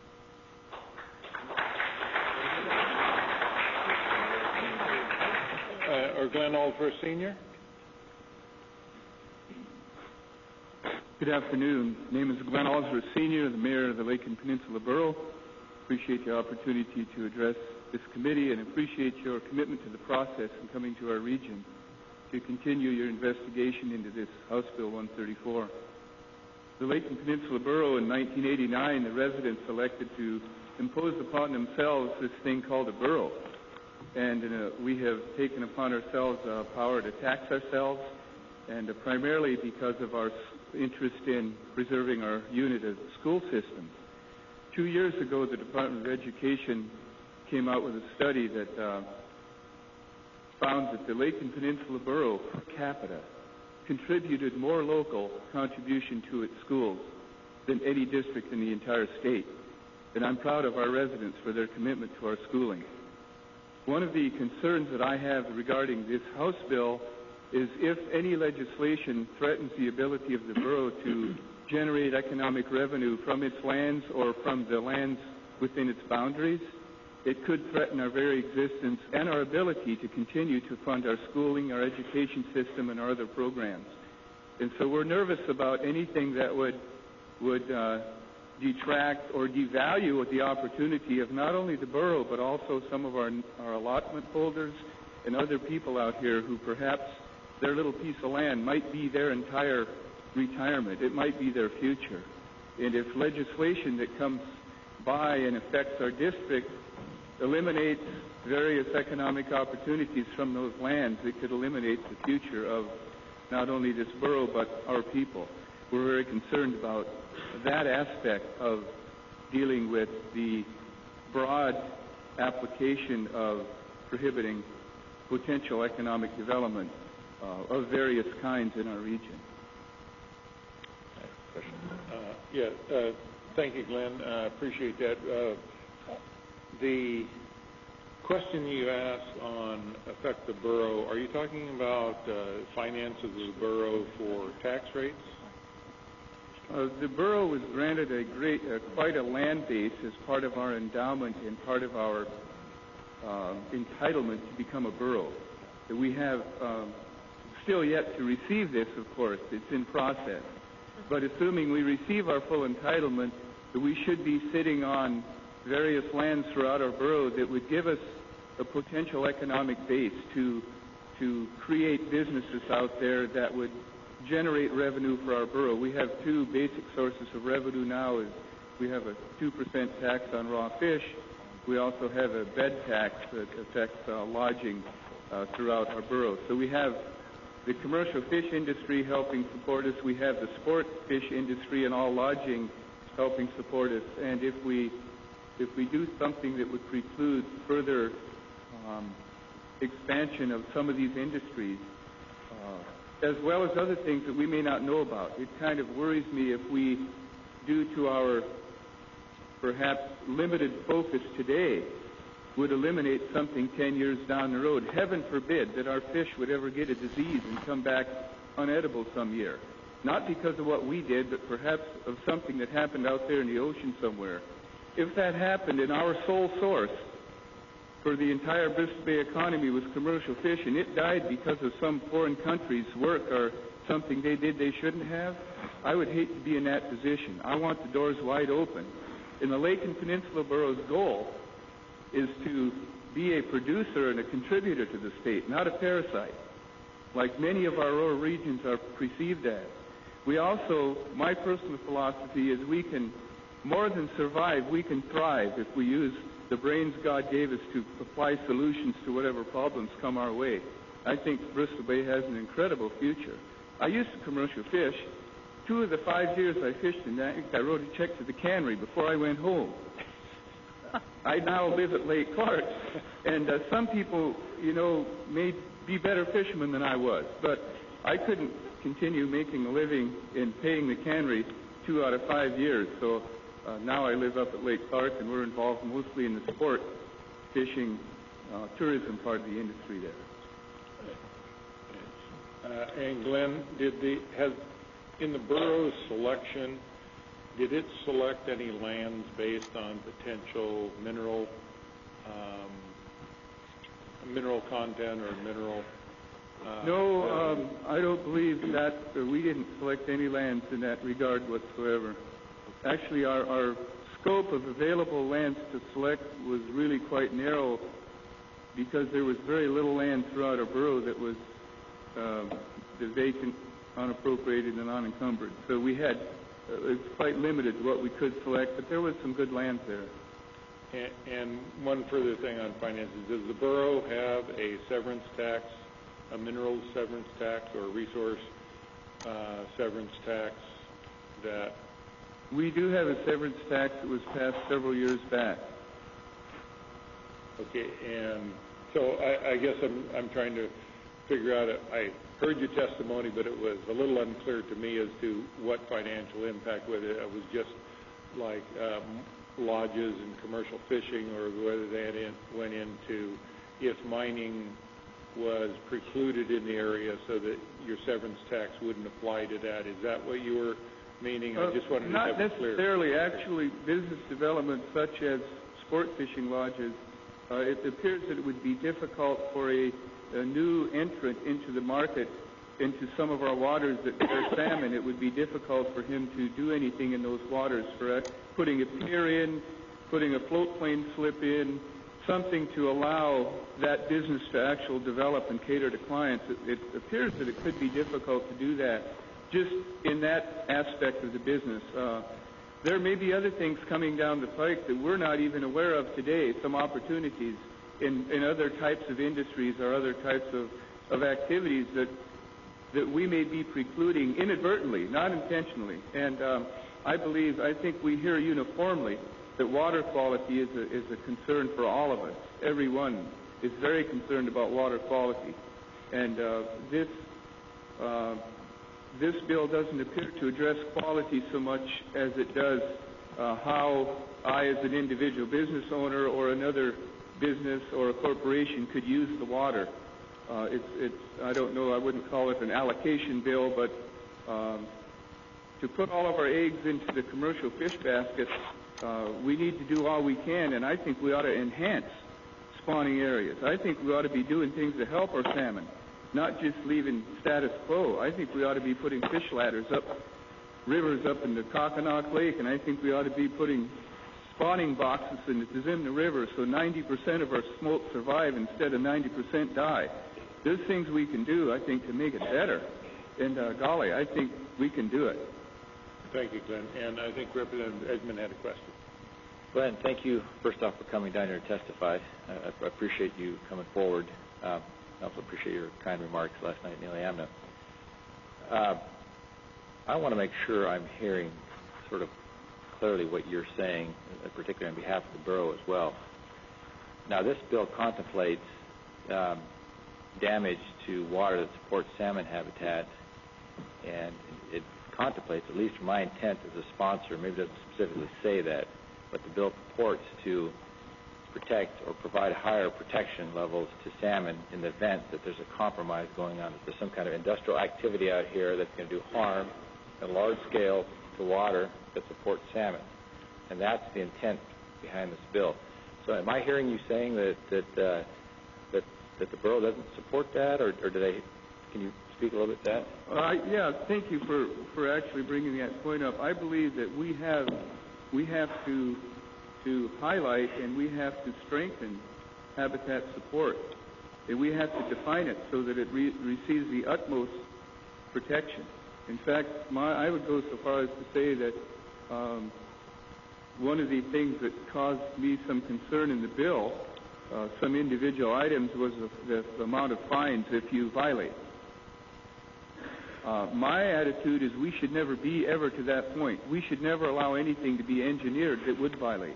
[SPEAKER 3] Uh, or Glenn Aldford Senior?
[SPEAKER 23] Good afternoon. My name is Glenn Aldford Senior, the Mayor of the Lake and Peninsula Borough. Appreciate the opportunity to address this committee and appreciate your commitment to the process in coming to our region to continue your investigation into this House Bill one thirty-four. The Lake and Peninsula Borough in nineteen eighty-nine, the residents elected to impose upon themselves this thing called a borough. And uh, we have taken upon ourselves uh, power to tax ourselves, and uh, primarily because of our interest in preserving our unit of school system. Two years ago, the Department of Education came out with a study that uh, found that the Lake and Peninsula Borough per capita contributed more local contribution to its schools than any district in the entire state. And I'm proud of our residents for their commitment to our schooling. One of the concerns that I have regarding this House bill is if any legislation threatens the ability of the borough to generate economic revenue from its lands or from the lands within its boundaries, it could threaten our very existence and our ability to continue to fund our schooling, our education system, and our other programs. And so we're nervous about anything that would would uh, detract or devalue the opportunity of not only the borough but also some of our, our allotment holders and other people out here who perhaps their little piece of land might be their entire retirement. It might be their future. And if legislation that comes by and affects our district eliminates various economic opportunities from those lands, it could eliminate the future of not only this borough but our people. We're very concerned about that aspect of dealing with the broad application of prohibiting potential economic development uh, of various kinds in our region.
[SPEAKER 3] Uh, yeah, uh, thank you, Glenn. I uh, appreciate that. Uh, the question you asked on affect the borough, are you talking about uh, finances of the borough for tax rates?
[SPEAKER 23] Uh, the borough was granted a great, uh, quite a land base as part of our endowment and part of our uh, entitlement to become a borough. We have um, still yet to receive this, of course. It's in process. But assuming we receive our full entitlement, we should be sitting on various lands throughout our borough that would give us a potential economic base to to create businesses out there that would generate revenue for our borough. We have two basic sources of revenue now. Is we have a two percent tax on raw fish. We also have a bed tax that affects uh, lodging uh, throughout our borough. So we have the commercial fish industry helping support us. We have the sport fish industry and all lodging helping support us. And if we if we do something that would preclude further um, expansion of some of these industries, uh, as well as other things that we may not know about, it kind of worries me if we, due to our perhaps limited focus today, would eliminate something ten years down the road. Heaven forbid that our fish would ever get a disease and come back unedible some year. Not because of what we did, but perhaps of something that happened out there in the ocean somewhere. If that happened and our sole source for the entire Bristol Bay economy was commercial fish and it died because of some foreign country's work or something they did they shouldn't have, I would hate to be in that position. I want the doors wide open. And the Lake and Peninsula Borough's goal is to be a producer and a contributor to the state, not a parasite, like many of our rural regions are perceived as. We also, my personal philosophy is we can, more than survive, we can thrive if we use the brains God gave us to apply solutions to whatever problems come our way. I think Bristol Bay has an incredible future. I used to commercial fish. Two of the five years I fished in that, I wrote a check to the cannery before I went home. I now live at Lake Clark, and uh, some people, you know, may be better fishermen than I was, but I couldn't continue making a living and paying the cannery two out of five years. So uh, now I live up at Lake Clark, and we're involved mostly in the sport, fishing, uh, tourism part of the industry there.
[SPEAKER 3] Uh, and Glenn, did the has in the borough's selection, did it select any lands based on potential mineral um, mineral content or mineral? Uh,
[SPEAKER 23] no, um, I don't believe that. Uh, we didn't select any lands in that regard whatsoever. Actually, our, our scope of available lands to select was really quite narrow because there was very little land throughout our borough that was uh, vacant, unappropriated, and unencumbered. So we had uh, it's quite limited what we could select, but there was some good land there.
[SPEAKER 3] And, and one further thing on finances: does the borough have a severance tax, a mineral severance tax, or a resource uh, severance tax? That
[SPEAKER 23] we do have a severance tax that was passed several years back.
[SPEAKER 3] Okay, and so I, I guess I'm I'm trying to figure out. I heard your testimony, but it was a little unclear to me as to what financial impact, whether it was just like um, lodges and commercial fishing, or whether that in, went into if mining was precluded in the area, so that your severance tax wouldn't apply to that. Is that what you were meaning?
[SPEAKER 23] Uh,
[SPEAKER 3] I just wanted to
[SPEAKER 23] not
[SPEAKER 3] have it clear.
[SPEAKER 23] Not necessarily. Actually, business development such as sport fishing lodges, uh, it appears that it would be difficult for a, a new entrant into the market, into some of our waters that bear salmon. It would be difficult for him to do anything in those waters, for uh, putting a pier in, putting a float plane slip in, something to allow that business to actually develop and cater to clients. It, it appears that it could be difficult to do that just in that aspect of the business. Uh, there may be other things coming down the pike that we're not even aware of today, some opportunities in, in other types of industries or other types of, of activities that that we may be precluding inadvertently, not intentionally. And um, I believe, I think we hear uniformly that water quality is a, is a concern for all of us. Everyone is very concerned about water quality. And uh, this uh, this bill doesn't appear to address quality so much as it does uh, how I, as an individual business owner or another business or a corporation, could use the water. Uh, it's, it's, I don't know, I wouldn't call it an allocation bill, but um, to put all of our eggs into the commercial fish basket, uh, we need to do all we can, and I think we ought to enhance spawning areas. I think we ought to be doing things to help our salmon, not just leaving status quo. I think we ought to be putting fish ladders up rivers up in the Kokonak Lake, and I think we ought to be putting spawning boxes in the Tizimna River so ninety percent of our smolt survive instead of ninety percent die. There's things we can do, I think, to make it better. And, uh, golly, I think we can do it.
[SPEAKER 3] Thank you, Glenn. And I think Representative Edmund had a question.
[SPEAKER 1] Glenn, thank you, first off, for coming down here to testify. I, I appreciate you coming forward. Uh, I also appreciate your kind remarks last night in Iliamna. Uh, I want to make sure I'm hearing sort of clearly what you're saying, particularly on behalf of the borough as well. Now, this bill contemplates um, damage to water that supports salmon habitat, and it contemplates, at least from my intent as a sponsor, maybe it doesn't specifically say that, but the bill purports to protect or provide higher protection levels to salmon in the event that there's a compromise going on, that there's some kind of industrial activity out here that's going to do harm on a large scale to water that supports salmon. And that's the intent behind this bill. So am I hearing you saying that that uh, that, that the borough doesn't support that, or, or do they? Can you speak a little bit to that?
[SPEAKER 23] Uh, yeah, thank you for, for actually bringing that point up. I believe that we have we have to to highlight and we have to strengthen habitat support, and we have to define it so that it re- receives the utmost protection. In fact, my, I would go so far as to say that um, one of the things that caused me some concern in the bill, uh, some individual items, was the, the amount of fines if you violate. Uh, my attitude is we should never be ever to that point. We should never allow anything to be engineered that would violate.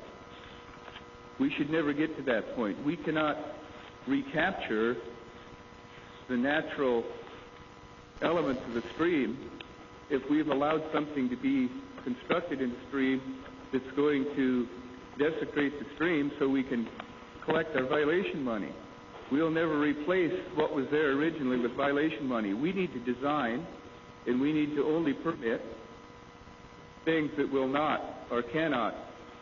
[SPEAKER 23] We should never get to that point. We cannot recapture the natural elements of the stream if we've allowed something to be constructed in the stream that's going to desecrate the stream so we can collect our violation money. We'll never replace what was there originally with violation money. We need to design, and we need to only permit things that will not or cannot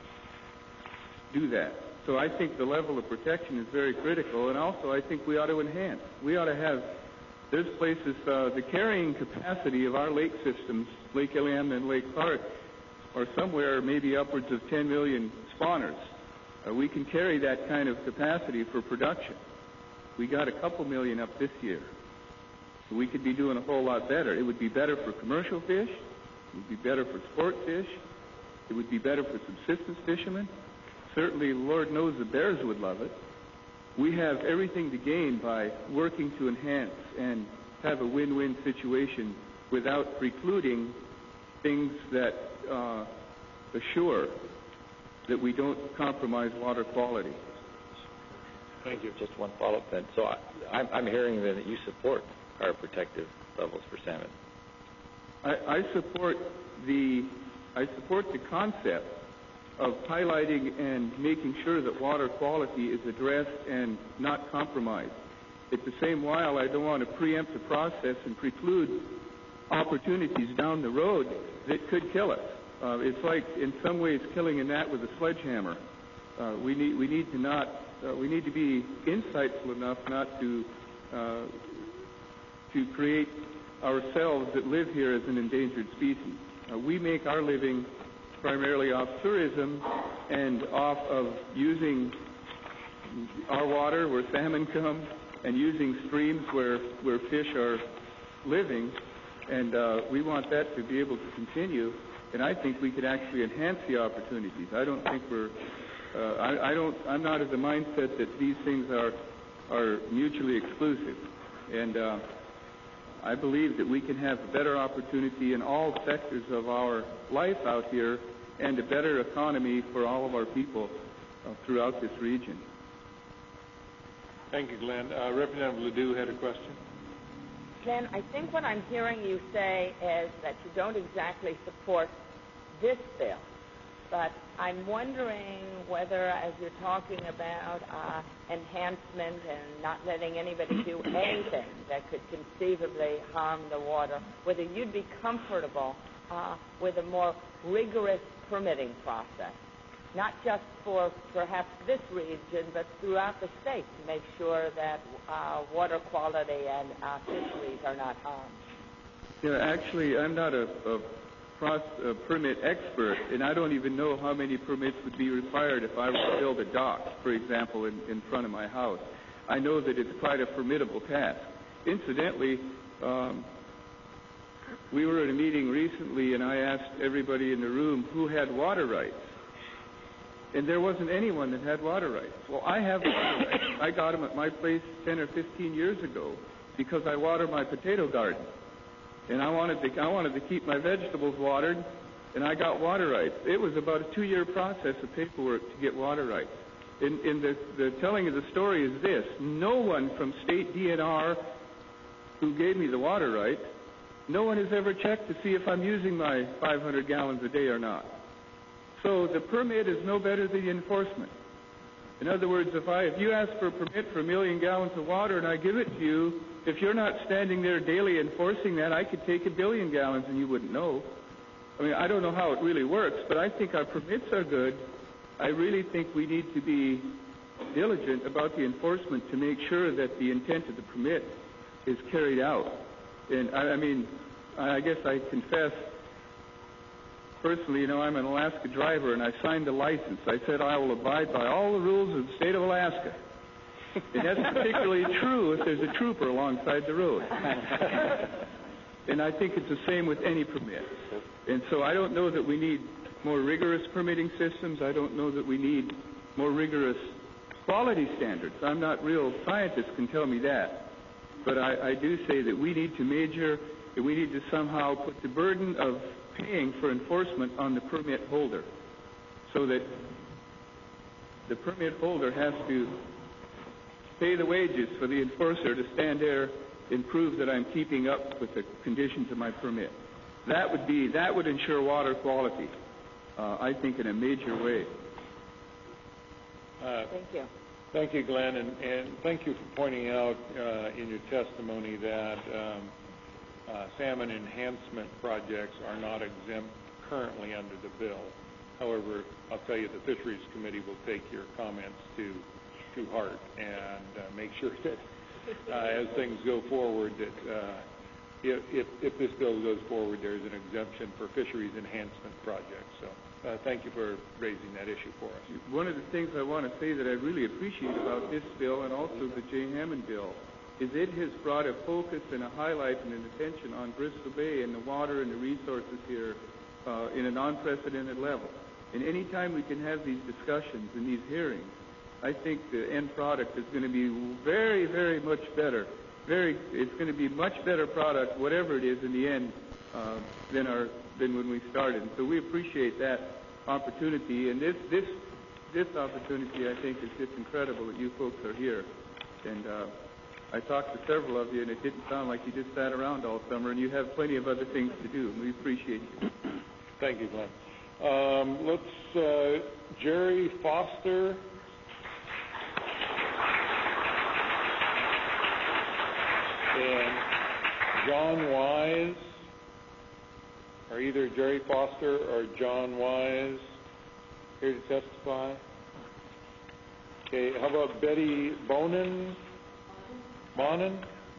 [SPEAKER 23] do that. So I think the level of protection is very critical, and also I think we ought to enhance. We ought to have, there's places, uh, the carrying capacity of our lake systems, Lake Iliamna and Lake Clark, are somewhere maybe upwards of ten million spawners. Uh, we can carry that kind of capacity for production. We got a couple million up this year. We could be doing a whole lot better. It would be better for commercial fish. It would be better for sport fish. It would be better for subsistence fishermen. Certainly, Lord knows the bears would love it. We have everything to gain by working to enhance and have a win-win situation without precluding things that uh, assure that we don't compromise water quality.
[SPEAKER 1] Thank you. Just one follow-up then. So I, I'm, I'm hearing then that you support higher protective levels for salmon.
[SPEAKER 23] I, I support the I support the concept of highlighting and making sure that water quality is addressed and not compromised. At the same while, I don't want to preempt the process and preclude opportunities down the road that could kill us. Uh, it's like, in some ways, killing a gnat with a sledgehammer. Uh, we need we need to not uh, we need to be insightful enough not to uh, to create ourselves that live here as an endangered species. Uh, we make our living primarily off tourism and off of using our water where salmon come and using streams where, where fish are living And uh, we want that to be able to continue, and I think we could actually enhance the opportunities. I don't think we're, uh, I, I don't, I'm not of the mindset that these things are, are mutually exclusive. And uh, I believe that we can have a better opportunity in all sectors of our life out here and a better economy for all of our people uh, throughout this region.
[SPEAKER 3] Thank you, Glenn. Uh, Representative Ledoux had a question.
[SPEAKER 18] Ken, I think what I'm hearing you say is that you don't exactly support this bill, but I'm wondering whether, as you're talking about uh, enhancement and not letting anybody do anything that could conceivably harm the water, whether you'd be comfortable uh, with a more rigorous permitting process, not just for perhaps this region, but throughout the state to make sure that uh, water quality and uh, fisheries are not harmed.
[SPEAKER 23] Yeah, actually, I'm not a, a, cross, a permit expert, and I don't even know how many permits would be required if I were to build a dock, for example, in, in front of my house. I know that it's quite a formidable task. Incidentally, um, we were at a meeting recently, and I asked everybody in the room who had water rights. And there wasn't anyone that had water rights. Well, I have water rights. I got them at my place ten or fifteen years ago because I water my potato garden. And I wanted to, I wanted to keep my vegetables watered, and I got water rights. It was about a two-year process of paperwork to get water rights. And, and the, the telling of the story is this. No one from state D N R who gave me the water rights, no one has ever checked to see if I'm using my five hundred gallons a day or not. So the permit is no better than the enforcement. In other words, if I if you ask for a permit for a million gallons of water and I give it to you, if you're not standing there daily enforcing that, I could take a billion gallons and you wouldn't know. I mean, I don't know how it really works, but I think our permits are good. I really think we need to be diligent about the enforcement to make sure that the intent of the permit is carried out. And I, I mean, I guess I confess, personally, you know, I'm an Alaska driver, and I signed the license. I said I will abide by all the rules of the state of Alaska. And that's particularly true if there's a trooper alongside the road. And I think it's the same with any permit. And so I don't know that we need more rigorous permitting systems. I don't know that we need more rigorous quality standards. I'm not real scientists can tell me that. But I, I do say that we need to major, that we need to somehow put the burden of paying for enforcement on the permit holder, so that the permit holder has to pay the wages for the enforcer to stand there and prove that I'm keeping up with the conditions of my permit. That would be that would ensure water quality, uh, I think, in a major way.
[SPEAKER 3] Uh,
[SPEAKER 18] Thank you.
[SPEAKER 3] Thank you, Glenn, and, and thank you for pointing out uh, in your testimony that um, uh, salmon enhancement projects are not exempt currently under the bill. However, I'll tell you, the Fisheries Committee will take your comments to to heart and uh, make sure that uh, as things go forward, that uh, if, if, if this bill goes forward, there's an exemption for fisheries enhancement projects. So uh, thank you for raising that issue for us.
[SPEAKER 23] One of the things I want to say that I really appreciate about this bill and also the Jay Hammond bill is it has brought a focus and a highlight and an attention on Bristol Bay and the water and the resources here uh, in an unprecedented level. And any time we can have these discussions and these hearings, I think the end product is going to be very, very much better. Very, it's going to be much better product, whatever it is in the end, uh, than our than when we started. And so we appreciate that opportunity. And this this this opportunity, I think, is just incredible that you folks are here. And uh, I talked to several of you, and it didn't sound like you just sat around all summer. And you have plenty of other things to do. And we appreciate you.
[SPEAKER 3] Thank you, Glenn. Um, let's uh, Jerry Foster. And John Wise, or either Jerry Foster or John Wise here to testify. Okay, how about Betty Bonin? Bonin?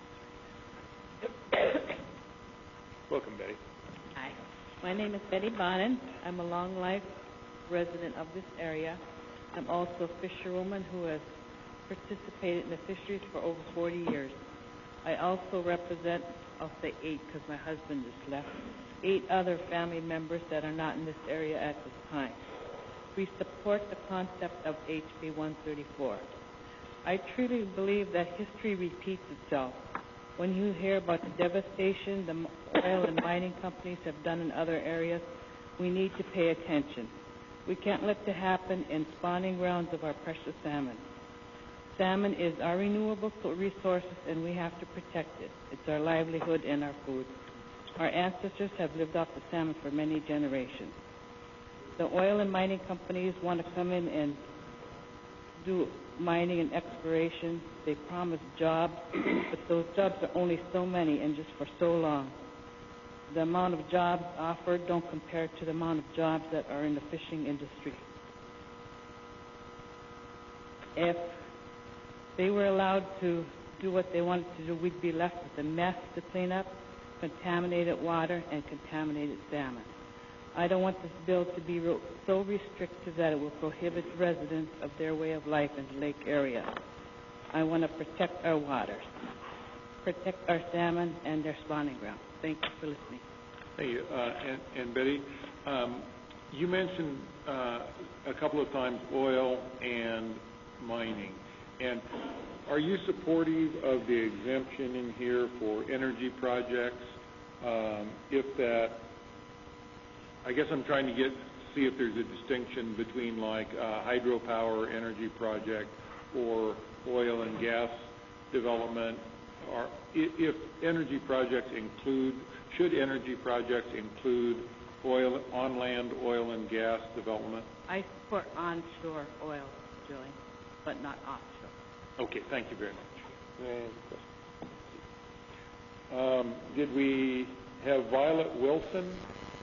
[SPEAKER 3] Welcome, Betty.
[SPEAKER 5] Hi. My name is Betty Bonin. I'm a long life resident of this area. I'm also a fisherwoman who has participated in the fisheries for over forty years. I also represent I'll say eight because my husband just left, eight other family members that are not in this area at this time. We support the concept of H B one thirty-four. I truly believe that history repeats itself. When you hear about the devastation the oil and mining companies have done in other areas, we need to pay attention. We can't let it happen in spawning grounds of our precious salmon. Salmon is our renewable resources, and we have to protect it. It's our livelihood and our food. Our ancestors have lived off the salmon for many generations. The oil and mining companies want to come in and do mining and exploration. They promise jobs, but those jobs are only so many and just for so long. The amount of jobs offered don't compare to the amount of jobs that are in the fishing industry. If they were allowed to do what they wanted to do, we'd be left with a mess to clean up, contaminated water, and contaminated salmon. I don't want this bill to be re- so restrictive that it will prohibit residents of their way of life in the lake area. I want to protect our waters, protect our salmon and their spawning ground. Thank you for listening.
[SPEAKER 3] Thank you. Uh, and, and Betty, um, you mentioned uh, a couple of times oil and mining. And are you supportive of the exemption in here for energy projects? Um, if that, I guess I'm trying to get see if there's a distinction between like a hydropower energy project or oil and gas development. Or if energy projects include, should energy projects include oil on land oil and gas development?
[SPEAKER 5] I support onshore oil drilling, but not offshore.
[SPEAKER 3] Okay, thank you very much. Um, did we have Violet Wilson?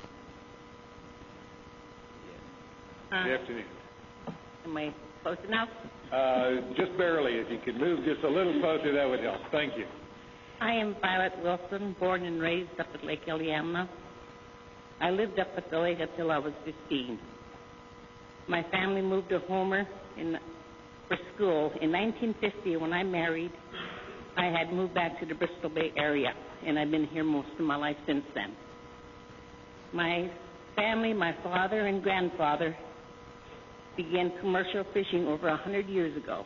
[SPEAKER 4] Uh,
[SPEAKER 3] Good afternoon.
[SPEAKER 4] Am I close enough?
[SPEAKER 3] Uh, just barely. If you could move just a little closer, that would help. Thank you.
[SPEAKER 4] I am Violet Wilson, born and raised up at Lake Iliamna. I lived up at the lake until I was fifteen. My family moved to Homer in, for school. In nineteen fifty, when I married, I had moved back to the Bristol Bay area, and I've been here most of my life since then. My family, my father and grandfather, began commercial fishing over one hundred years ago.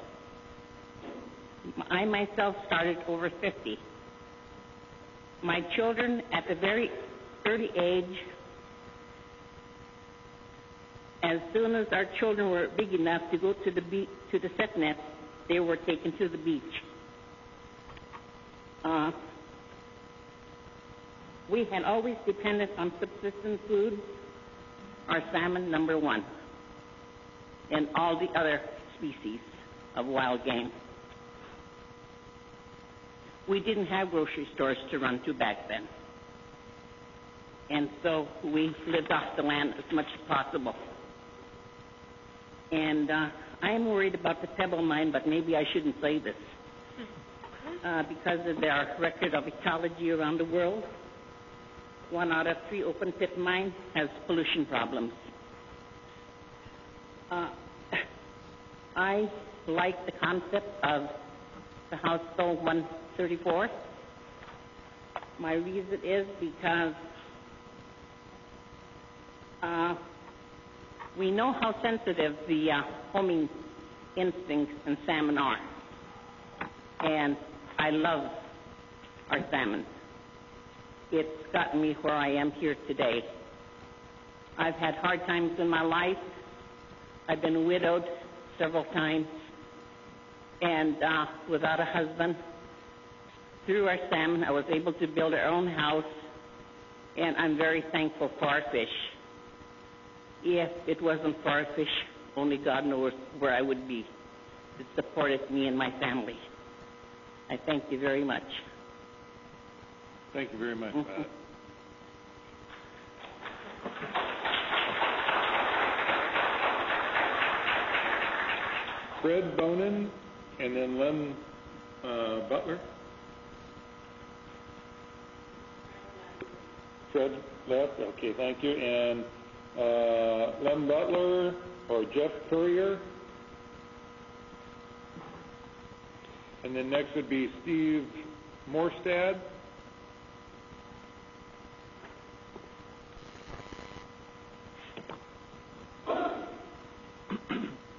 [SPEAKER 4] I myself started over fifty. My children, at a very early age, as soon as our children were big enough to go to the beach, to the set net, they were taken to the beach. Uh, we had always depended on subsistence food, our salmon number one, and all the other species of wild game. We didn't have grocery stores to run to back then, and so we lived off the land as much as possible. And uh, I am worried about the Pebble Mine, but maybe I shouldn't say this. Uh, because of their record of ecology around the world, one out of three open pit mines has pollution problems. Uh, I like the concept of the House Bill one thirty-four. My reason is because uh, we know how sensitive the uh, homing instincts in salmon are. And I love our salmon. It's gotten me where I am here today. I've had hard times in my life. I've been widowed several times and uh, without a husband. Through our salmon, I was able to build our own house, and I'm very thankful for our fish. If it wasn't for our fish, only God knows where I would be. It supported me and my family. I thank you very much.
[SPEAKER 3] Thank you very much, Matt. Fred Bonin, and then Len uh, Butler. Fred left. Okay, thank you. And uh, Len Butler or Jeff Courier. And then next would be Steve Morstad.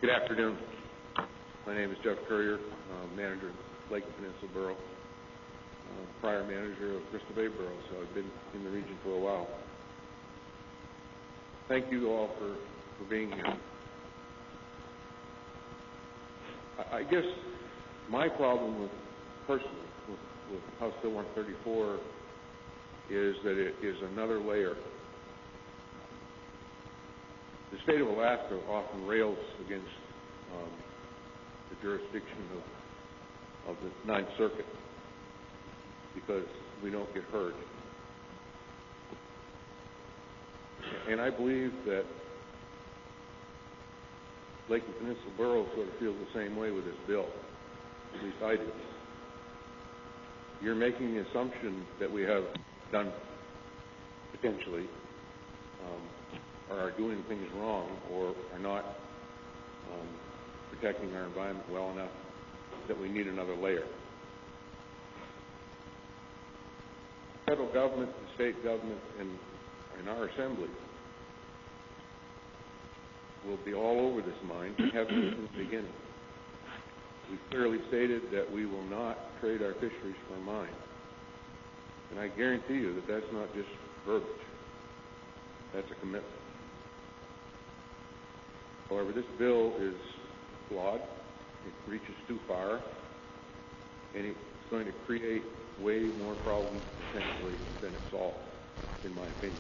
[SPEAKER 8] Good afternoon. My name is Jeff Currier, uh, manager of Lake and Peninsula Borough, uh, prior manager of Bristol Bay Borough, so I've been in the region for a while. Thank you all for, for being here. I, I guess my problem with, personally, with, with House Bill one thirty-four is that it is another layer. The state of Alaska often rails against um, the jurisdiction of, of the Ninth Circuit because we don't get heard. And I believe that Lake and Peninsula Borough sort of feels the same way with this bill. At least I do. You're making the assumption that we have done, potentially, um, or are doing things wrong or are not um, protecting our environment well enough that we need another layer. The federal government, the state government, and, and our assembly will be all over this mine and have been since the beginning. We've clearly stated that we will not trade our fisheries for a mine. And I guarantee you that that's not just verbiage. That's a commitment. However, this bill is flawed. It reaches too far. And it's going to create way more problems potentially than it solves, in my opinion.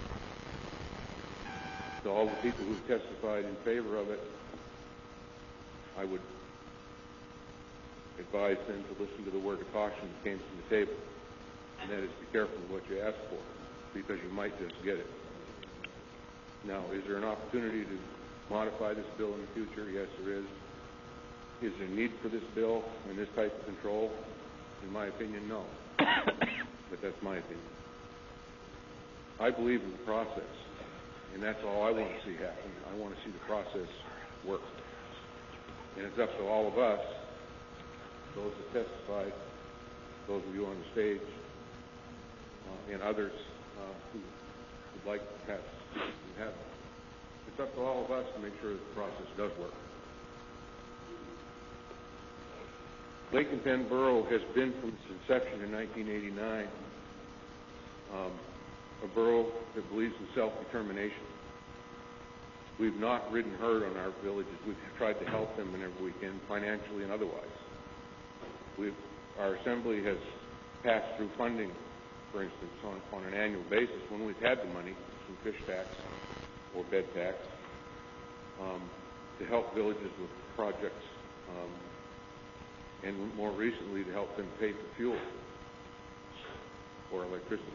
[SPEAKER 8] To all the people who testified in favor of it, I would advise them to listen to the word of caution that came from the table, and that is be careful of what you ask for, because you might just get it. Now, is there an opportunity to modify this bill in the future? Yes, there is. Is there need for this bill and this type of control? In my opinion, no. But that's my opinion. I believe in the process, and that's all I want to see happen. I want to see the process work. And it's up to all of us, those that testified, those of you on the stage, uh, and others uh, who would like to have, to have it. It's up to all of us to make sure that the process does work. Lake and Penn Borough has been from its inception in nineteen eighty-nine um, a borough that believes in self-determination. We've not ridden herd on our villages. We've tried to help them whenever we can, financially and otherwise. We've, our assembly has passed through funding, for instance, on, on an annual basis when we've had the money from fish tax or bed tax um, to help villages with projects, um, and more recently to help them pay for fuel or electricity.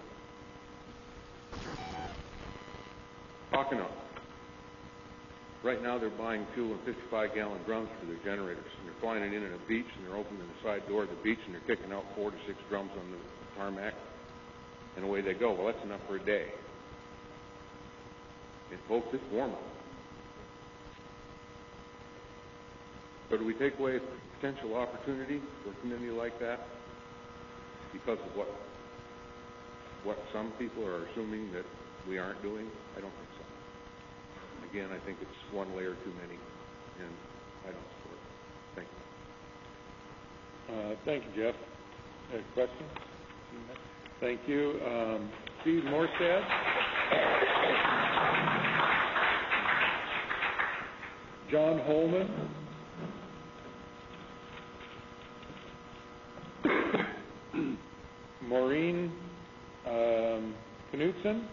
[SPEAKER 8] Pocono. Right now they're buying fuel in fifty-five gallon drums for their generators, and they're flying it in at a beach, and they're opening the side door of the beach, and they're kicking out four to six drums on the tarmac, and away they go. Well, that's enough for a day. And folks, it's warm out. So do we take away a potential opportunity for a community like that because of what what some people are assuming that we aren't doing? I don't think so. Again, I think it's one layer too many, and I don't support it. Thank you.
[SPEAKER 3] Uh, thank you, Jeff. Any questions? Thank you. Um, Steve Morstad. John Holman. Maureen um, Knutson.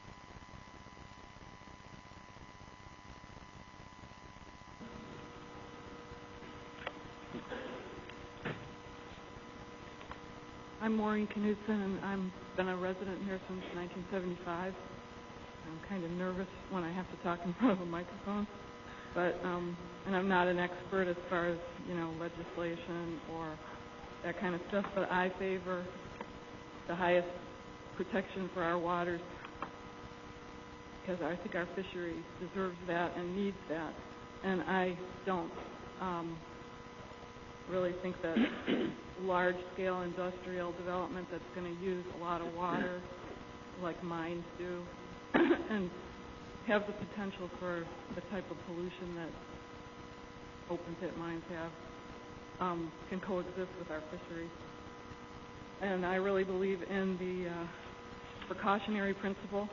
[SPEAKER 5] I'm Maureen Knutson, and I've been a resident here since nineteen seventy-five. I'm kind of nervous when I have to talk in front of a microphone, but um, and I'm not an expert as far as, you know, legislation or that kind of stuff, but I favor the highest protection for our waters because I think our fishery deserves that and needs that, and I don't um, really think that large-scale industrial development that's going to use a lot of water like mines do and have the potential for the type of pollution that
[SPEAKER 9] open pit mines have, um, can coexist with our fisheries. And I really believe in the uh, precautionary principle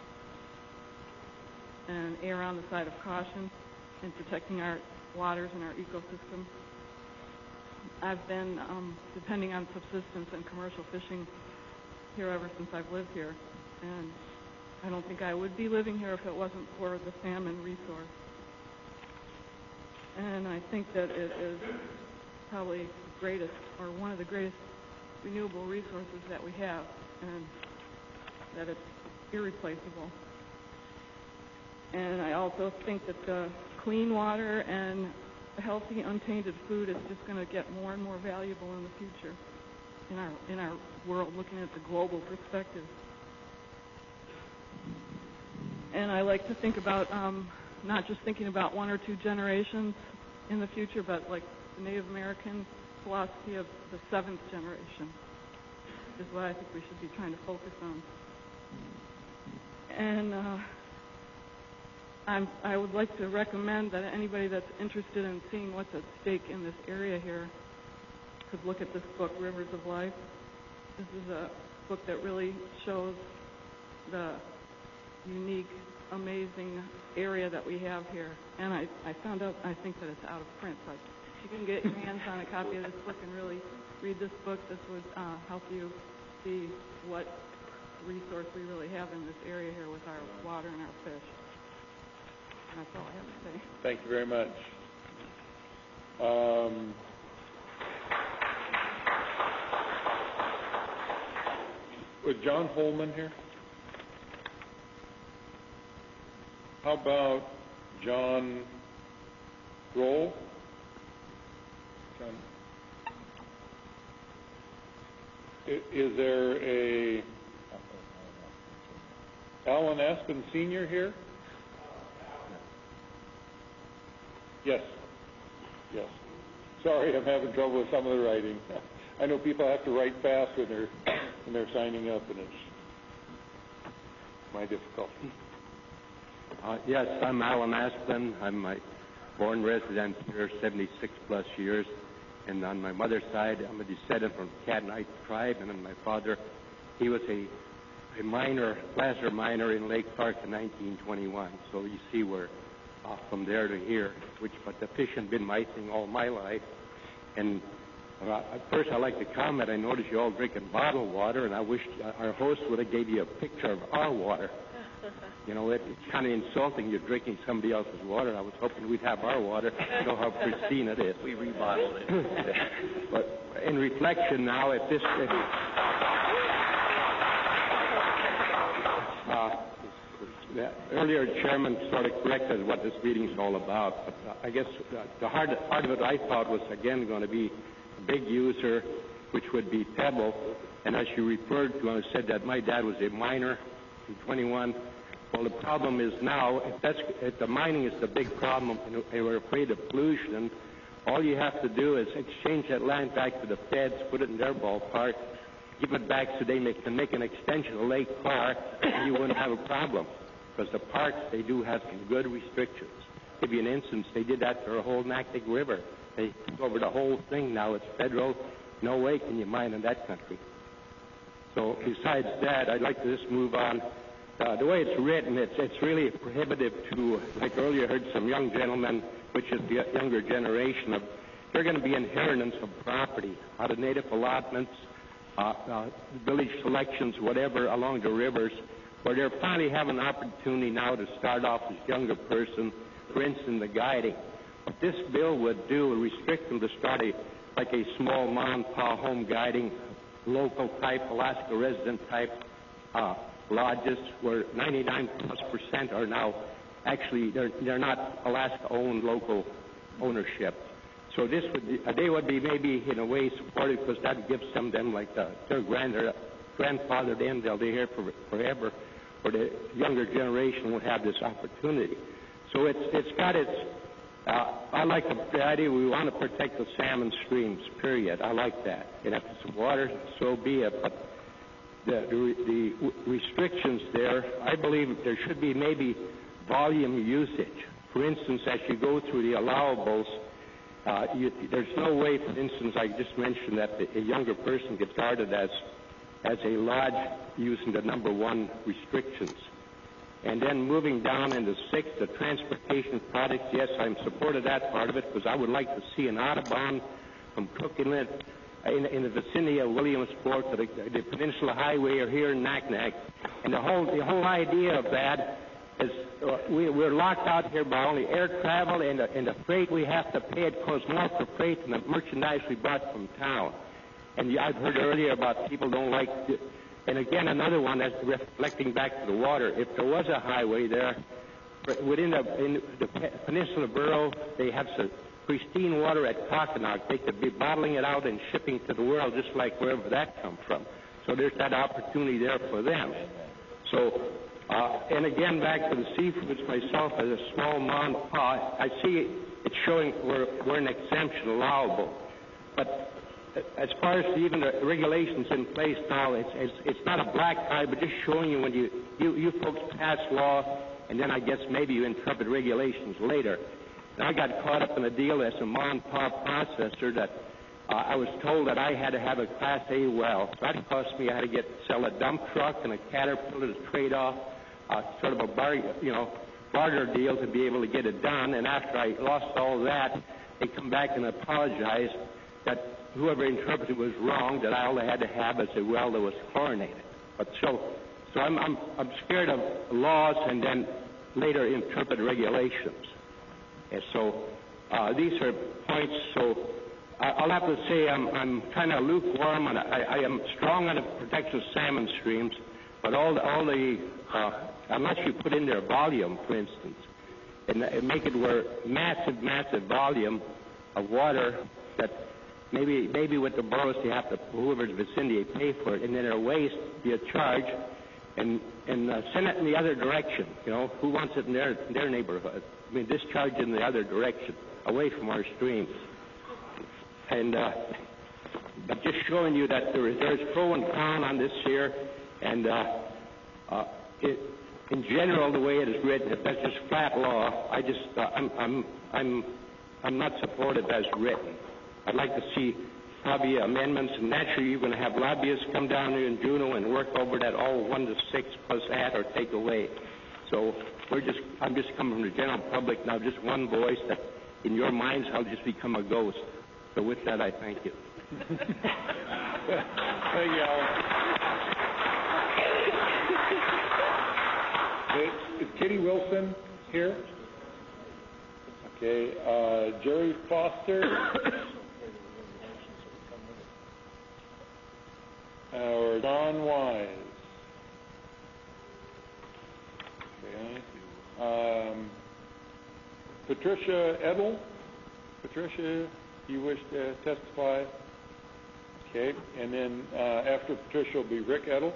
[SPEAKER 9] and err on the side of caution in protecting our waters and our ecosystem. I've been um, depending on subsistence and commercial fishing here ever since I've lived here, and I don't think I would be living here if it wasn't for the salmon resource. And I think that it is probably the greatest, or one of the greatest renewable resources that we have, and that it's irreplaceable. And I also think that the clean water and healthy, untainted food is just going to get more and more valuable in the future in our in our world, looking at the global perspective. And I like to think about um, not just thinking about one or two generations in the future, but like the Native American philosophy of the seventh generation is what I think we should be trying to focus on. And uh, I'm, I would like to recommend that anybody that's interested in seeing what's at stake in this area here could look at this book, Rivers of Life. This is a book that really shows the unique, amazing area that we have here. And I, I found out, I think that it's out of print, but if you can get your hands on a copy of this book and really read this book, this would uh, help you see what resource we really have in this area here with our water and our fish. And that's all I have to say.
[SPEAKER 3] Thank you very much. Um, was John Holman here? How about John Grohl? John. I- Is there a Alan Aspen Senior here? Yes. Yes. Sorry, I'm having trouble with some of the writing. I know people have to write fast when they're when they're signing up, and it's my difficulty.
[SPEAKER 11] Uh, yes, I'm Alan Aspen. I'm a born resident here, seventy-six plus years. And on my mother's side, I'm a descendant from the Canaanite tribe. And then my father, he was a, a miner, placer miner in Lake Clark in nineteen twenty-one. So you see we're uh, from there to here, which, but the fishing been my thing all my life. And uh, first I'd like to comment, I noticed you all drinking bottled water, and I wish our host would have gave you a picture of our water. You know, it, it's kind of insulting you're drinking somebody else's water. I was hoping we'd have our water, you know how pristine it is. We rebottled it. But in reflection now, at this... If, uh, the earlier chairman sort of corrected what this meeting's all about. But uh, I guess uh, the hard part of it I thought was, again, going to be a big user, which would be Pebble. And as you referred to, I said that my dad was a miner in twenty-one. Well, the problem is now, if, that's, if the mining is the big problem and we're afraid of pollution, all you have to do is exchange that land back to the feds, put it in their ballpark, give it back so they make, can make an extension of Lake Park, and you wouldn't have a problem. Because the parks, they do have some good restrictions. To give you an instance, they did that for the whole Nactic River. They took over the whole thing. Now it's federal. No way can you mine in that country. So besides that, I'd like to just move on. Uh, the way it's written, it's, it's really prohibitive to, like earlier I heard some young gentlemen, which is the younger generation, of they're going to be inheritance of property out of native allotments, uh, uh, village selections, whatever, along the rivers, where they're finally having an opportunity now to start off as a younger person, for instance, the guiding. What this bill would do, restrict them to start a, like a small mom-and-pop home guiding, local type, Alaska resident type uh, lodges, where ninety-nine plus percent are now actually, they're, they're not Alaska-owned local ownership. So this would be, they would be maybe in a way supported because that gives some of them like the, their grand, grandfather then, they'll be here for, forever, or the younger generation would have this opportunity. So it's it's got its, uh, I like the idea we want to protect the salmon streams, period. I like that. And if it's water, so be it. But the, the, the restrictions there, I believe there should be maybe volume usage. For instance, as you go through the allowables, uh, you, there's no way, for instance, I just mentioned that the, a younger person gets started as as a lodge using the number one restrictions. And then moving down into six, the transportation products, yes, I'm supportive of that part of it because I would like to see an Audubon from Cook Inlet in, in the vicinity of Williamsport to the, the Peninsula Highway or here in Naknek. And the whole the whole idea of that is uh, we, we're locked out here by only air travel and the, and the freight we have to pay. It costs more for freight than the merchandise we brought from town. And I've heard earlier about people don't like, to, and again, another one that's reflecting back to the water. If there was a highway there, within the, in the Peninsula Borough, they have some pristine water at Coconut. They could be bottling it out and shipping to the world just like wherever that comes from. So there's that opportunity there for them. So, uh, and again, back to the seafoods myself as a small mom and pop, I see it's showing we're, we're an exemption allowable. But as far as even the regulations in place now, it's, it's, it's not a black tie, but just showing you when you, you, you folks pass law, and then I guess maybe you interpret regulations later. And I got caught up in a deal as a mom and pop processor that uh, I was told that I had to have a Class A well. So that cost me, I had to get sell a dump truck and a Caterpillar to trade off, uh, sort of a bar, you know, barter deal to be able to get it done. And after I lost all that, they come back and apologize that whoever interpreted was wrong, that all I had to have was a well that was chlorinated. But so, so I'm, I'm, I'm scared of laws and then later interpret regulations. And so uh, these are points. So I, I'll have to say I'm, I'm kind of lukewarm, and I, I am strong on the protection of salmon streams. But all the, all the uh, unless you put in their volume, for instance, and, and make it where massive, massive volume of water that Maybe maybe with the boroughs you have to, whoever's vicinity, pay for it, and then their waste be a charge, and and uh, send it in the other direction. You know, who wants it in their in their neighborhood? I mean, discharge in the other direction, away from our streams. And uh, but just showing you that there is there's pro and con on this here, and uh, uh, it, in general the way it is written, if that's just flat law, I just uh, I'm I'm I'm I'm not supportive as written. I'd like to see probably amendments, and naturally you're going to have lobbyists come down here in Juneau and work over that all one to six plus add or take away. So we're just, I'm just coming from the general public now, just one voice that in your minds I'll just become a ghost. So with that, I thank you.
[SPEAKER 3] Thank you, Alan. Is Kitty Wilson here? Okay, uh, Jerry Foster. Or Don Wise. Okay. Um, Patricia Edel. Patricia, you wish to testify? Okay. And then uh, after Patricia will be Rick Edel.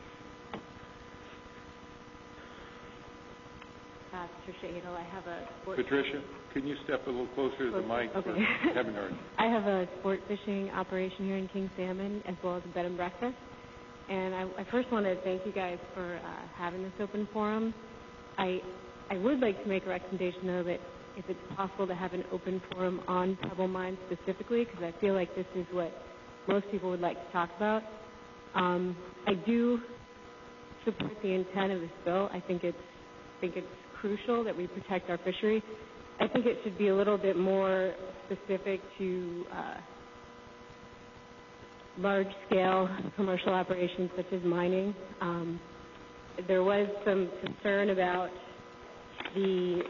[SPEAKER 7] Uh, Patricia Edel. I have a sport.
[SPEAKER 3] Patricia, can you step a little closer to the mic?
[SPEAKER 7] Okay.
[SPEAKER 3] For Kevin Hart?
[SPEAKER 7] I have a sport fishing operation here in King Salmon, as well as a bed and breakfast. And I, I first want to thank you guys for uh, having this open forum. I I would like to make a recommendation, though, that if it's possible to have an open forum on Pebble Mine specifically, because I feel like this is what most people would like to talk about. Um, I do support the intent of this bill. I think it's I think it's crucial that we protect our fishery. I think it should be a little bit more specific to uh, large-scale commercial operations such as mining. Um, there was some concern about the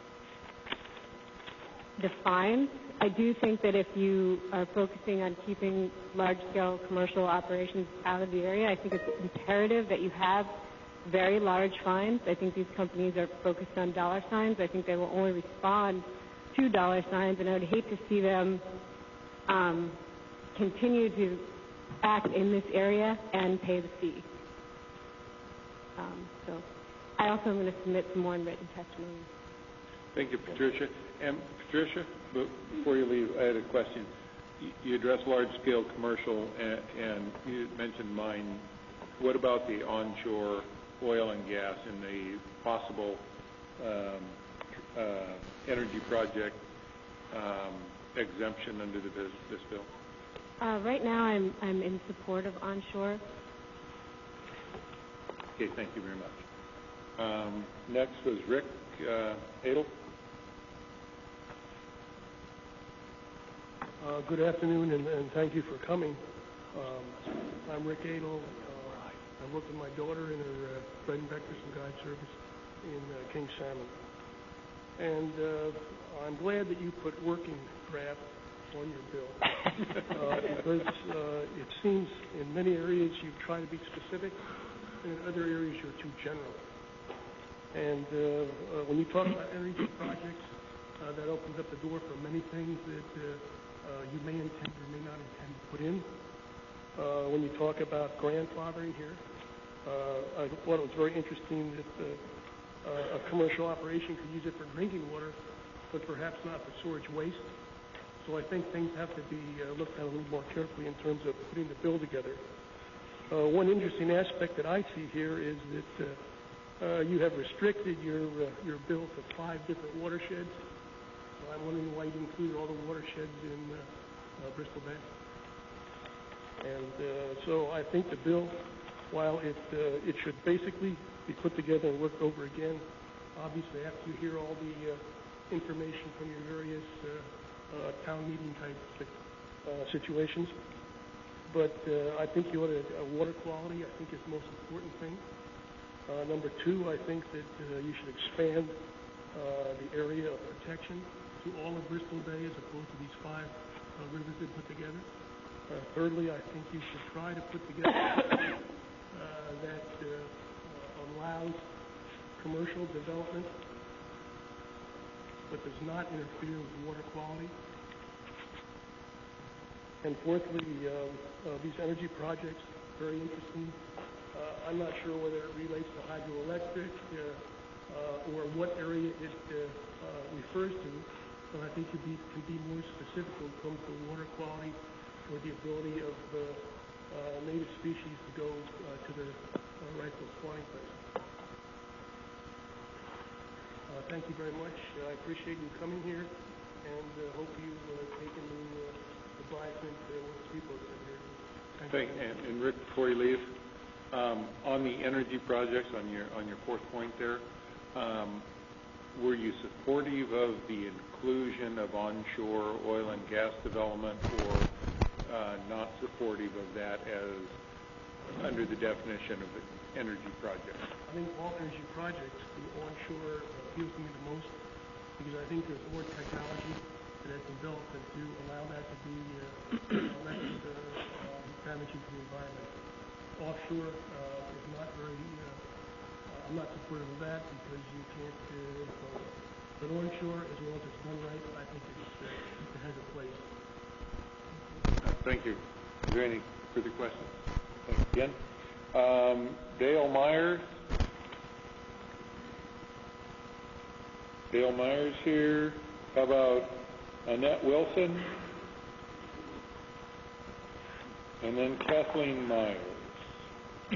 [SPEAKER 7] the fines. I do think that if you are focusing on keeping large-scale commercial operations out of the area, I think it's imperative that you have very large fines. I think these companies are focused on dollar signs. I think they will only respond to dollar signs, and I would hate to see them um, continue to act in this area and pay the fee. Um, so I also am going to submit some more written testimony.
[SPEAKER 3] Thank you, Patricia. And Patricia, before you leave, I had a question. You addressed large-scale commercial, and, and you mentioned mine. What about the onshore oil and gas and the possible um, uh, energy project um,
[SPEAKER 8] exemption under the, this, this bill?
[SPEAKER 7] Uh, right now, I'm I'm in support of onshore.
[SPEAKER 8] Okay, thank you very much. Um, next was Rick uh, Adel.
[SPEAKER 10] Uh, good afternoon, and, and thank you for coming. Um, I'm Rick Adel. Uh, I work with my daughter in her uh, bread and breakfast and guide service in uh, King Salmon. And uh, I'm glad that you put working draft on your bill uh, because uh, it seems in many areas you try to be specific, and in other areas you're too general. And uh, uh, when you talk about energy projects, uh, that opens up the door for many things that uh, uh, you may intend or may not intend to put in. Uh, when you talk about grandfathering here, uh, I thought it was very interesting that uh, uh, a commercial operation could use it for drinking water, but perhaps not for sewage waste. So I think things have to be uh, looked at a little more carefully in terms of putting the bill together. Uh, one interesting aspect that I see here is that uh, uh, you have restricted your uh, your bill to five different watersheds. So I'm wondering why you included all the watersheds in uh, uh, Bristol Bay. And uh, so I think the bill, while it uh, it should basically be put together and worked over again, obviously after you hear all the uh, information from your various uh, uh, town meeting type uh, situations. But uh, I think you ought to, uh, water quality, I think is the most important thing. Uh, number two, I think that uh, you should expand uh, the area of protection to all of Bristol Bay as opposed to these five uh, rivers they put together. Uh, thirdly, I think you should try to put together uh, that uh, uh, allows commercial development but does not interfere with water quality. And fourthly, uh, uh, these energy projects, very interesting. Uh, I'm not sure whether it relates to hydroelectric uh, uh, or what area it uh, uh, refers to, but I think you be, can be more specific when it comes to water quality or the ability of uh, uh, native species to go uh, to their uh, rightful spawning place. Uh, thank you very much. Uh, I appreciate you coming here, and uh, hope you uh, take into uh, advisement uh, what the people have said here. Thank,
[SPEAKER 8] Thank
[SPEAKER 10] you.
[SPEAKER 8] and, and Rick, before you leave, um, on the energy projects, on your on your fourth point there, um, were you supportive of the inclusion of onshore oil and gas development, or uh, not supportive of that as under the definition of an energy project?
[SPEAKER 10] I think all energy projects, the onshore uh, appeals to me the most because I think there's more technology that has been built that do allow that to be uh, less uh, um, damaging to the environment. Offshore uh, is not very, uh, I'm not supportive of that because you can't, uh, well, but onshore, as long as it's done right, I think it's, uh, it has a place.
[SPEAKER 8] Uh, thank you. Is there any further questions? Thanks again. Um, Dale Myers. Dale Myers here. How about Annette Wilson? And then Kathleen Myers. Oh,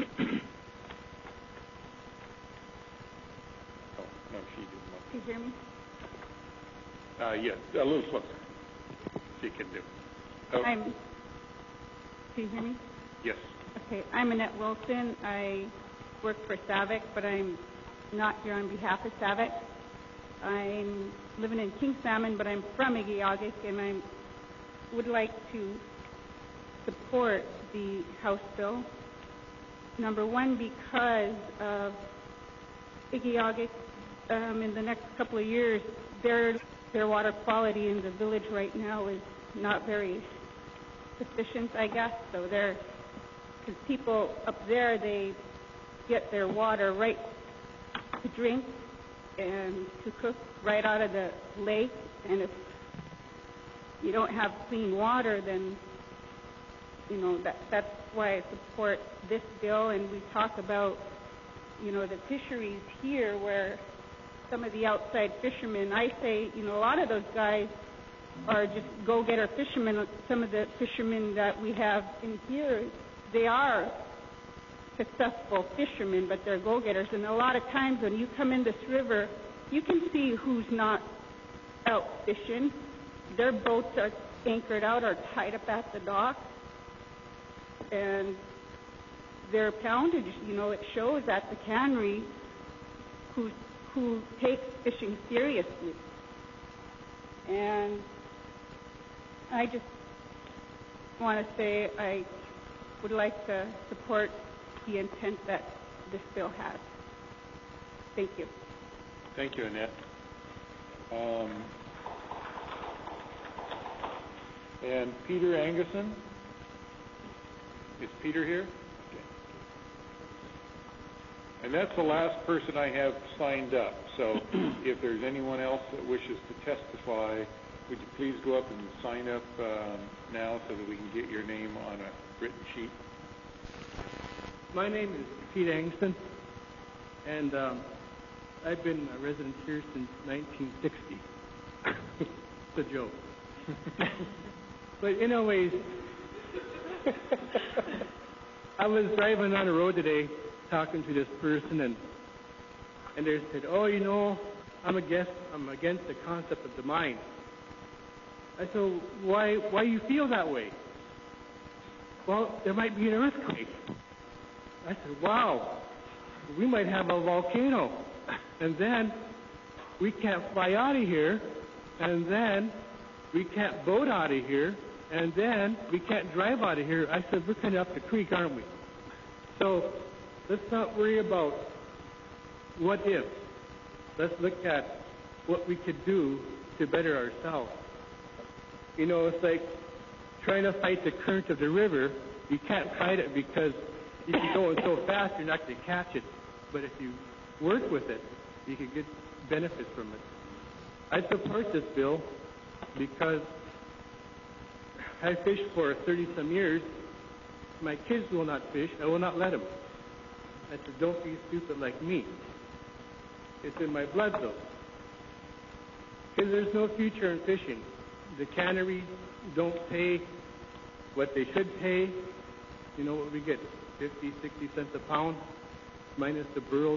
[SPEAKER 8] no, she didn't.
[SPEAKER 12] Can you hear me?
[SPEAKER 8] Uh, yes, a little closer. She can do. Oh.
[SPEAKER 12] I'm. Can you hear me?
[SPEAKER 8] Yes.
[SPEAKER 12] Okay, I'm Annette Wilson. I work for SAVIC, but I'm not here on behalf of SAVIC. I'm living in King Salmon, but I'm from Igiugig, and I would like to support the House bill. Number one, because of Igiugig, um, in the next couple of years, their their water quality in the village right now is not very sufficient, I guess. So they're, because people up there, they get their water right to drink and to cook right out of the lake. And if you don't have clean water, then, you know, that that's why I support this bill. And we talk about, you know, the fisheries here where some of the outside fishermen, I say, you know, a lot of those guys are just go-getter fishermen. Some of the fishermen that we have in here, they are successful fishermen, but they're go-getters. And a lot of times when you come in this river, you can see who's not out fishing their boats are anchored out or tied up at the dock, and their poundage, you know, it shows at the cannery who who takes fishing seriously. And I just want to say I would like to support the intent that this bill has. Thank you.
[SPEAKER 3] Thank you, Annette. Um, and Peter Anguson. Is Peter here? Okay. And that's the last person I have signed up. So if there's anyone else that wishes to testify, would you please go up and sign up um, now so that we can get your name on a written sheet?
[SPEAKER 20] My name is Pete Angston, and um, I've been a resident here since nineteen sixty. It's a joke. But anyways, I was driving on the road today talking to this person, and and they said, oh, you know, I'm against, I'm against the concept of the mine. I said, why, why you feel that way? Well, there might be an earthquake. I said, wow, we might have a volcano. And then we can't fly out of here. And then we can't boat out of here. And then we can't drive out of here. I said, we're kind of up the creek, aren't we? So let's not worry about what if. Let's look at what we could do to better ourselves. You know, it's like trying to fight the current of the river. You can't fight it because if you're going so fast, you're not going to catch it. But if you work with it, you can get benefit from it. I support this bill because I fished for thirty-some years. My kids will not fish. I will not let them. I said, don't be stupid like me. It's in my blood, though. Because there's no future in fishing. The canneries don't pay what they should pay. You know what we get, fifty, sixty cents a pound, minus the burro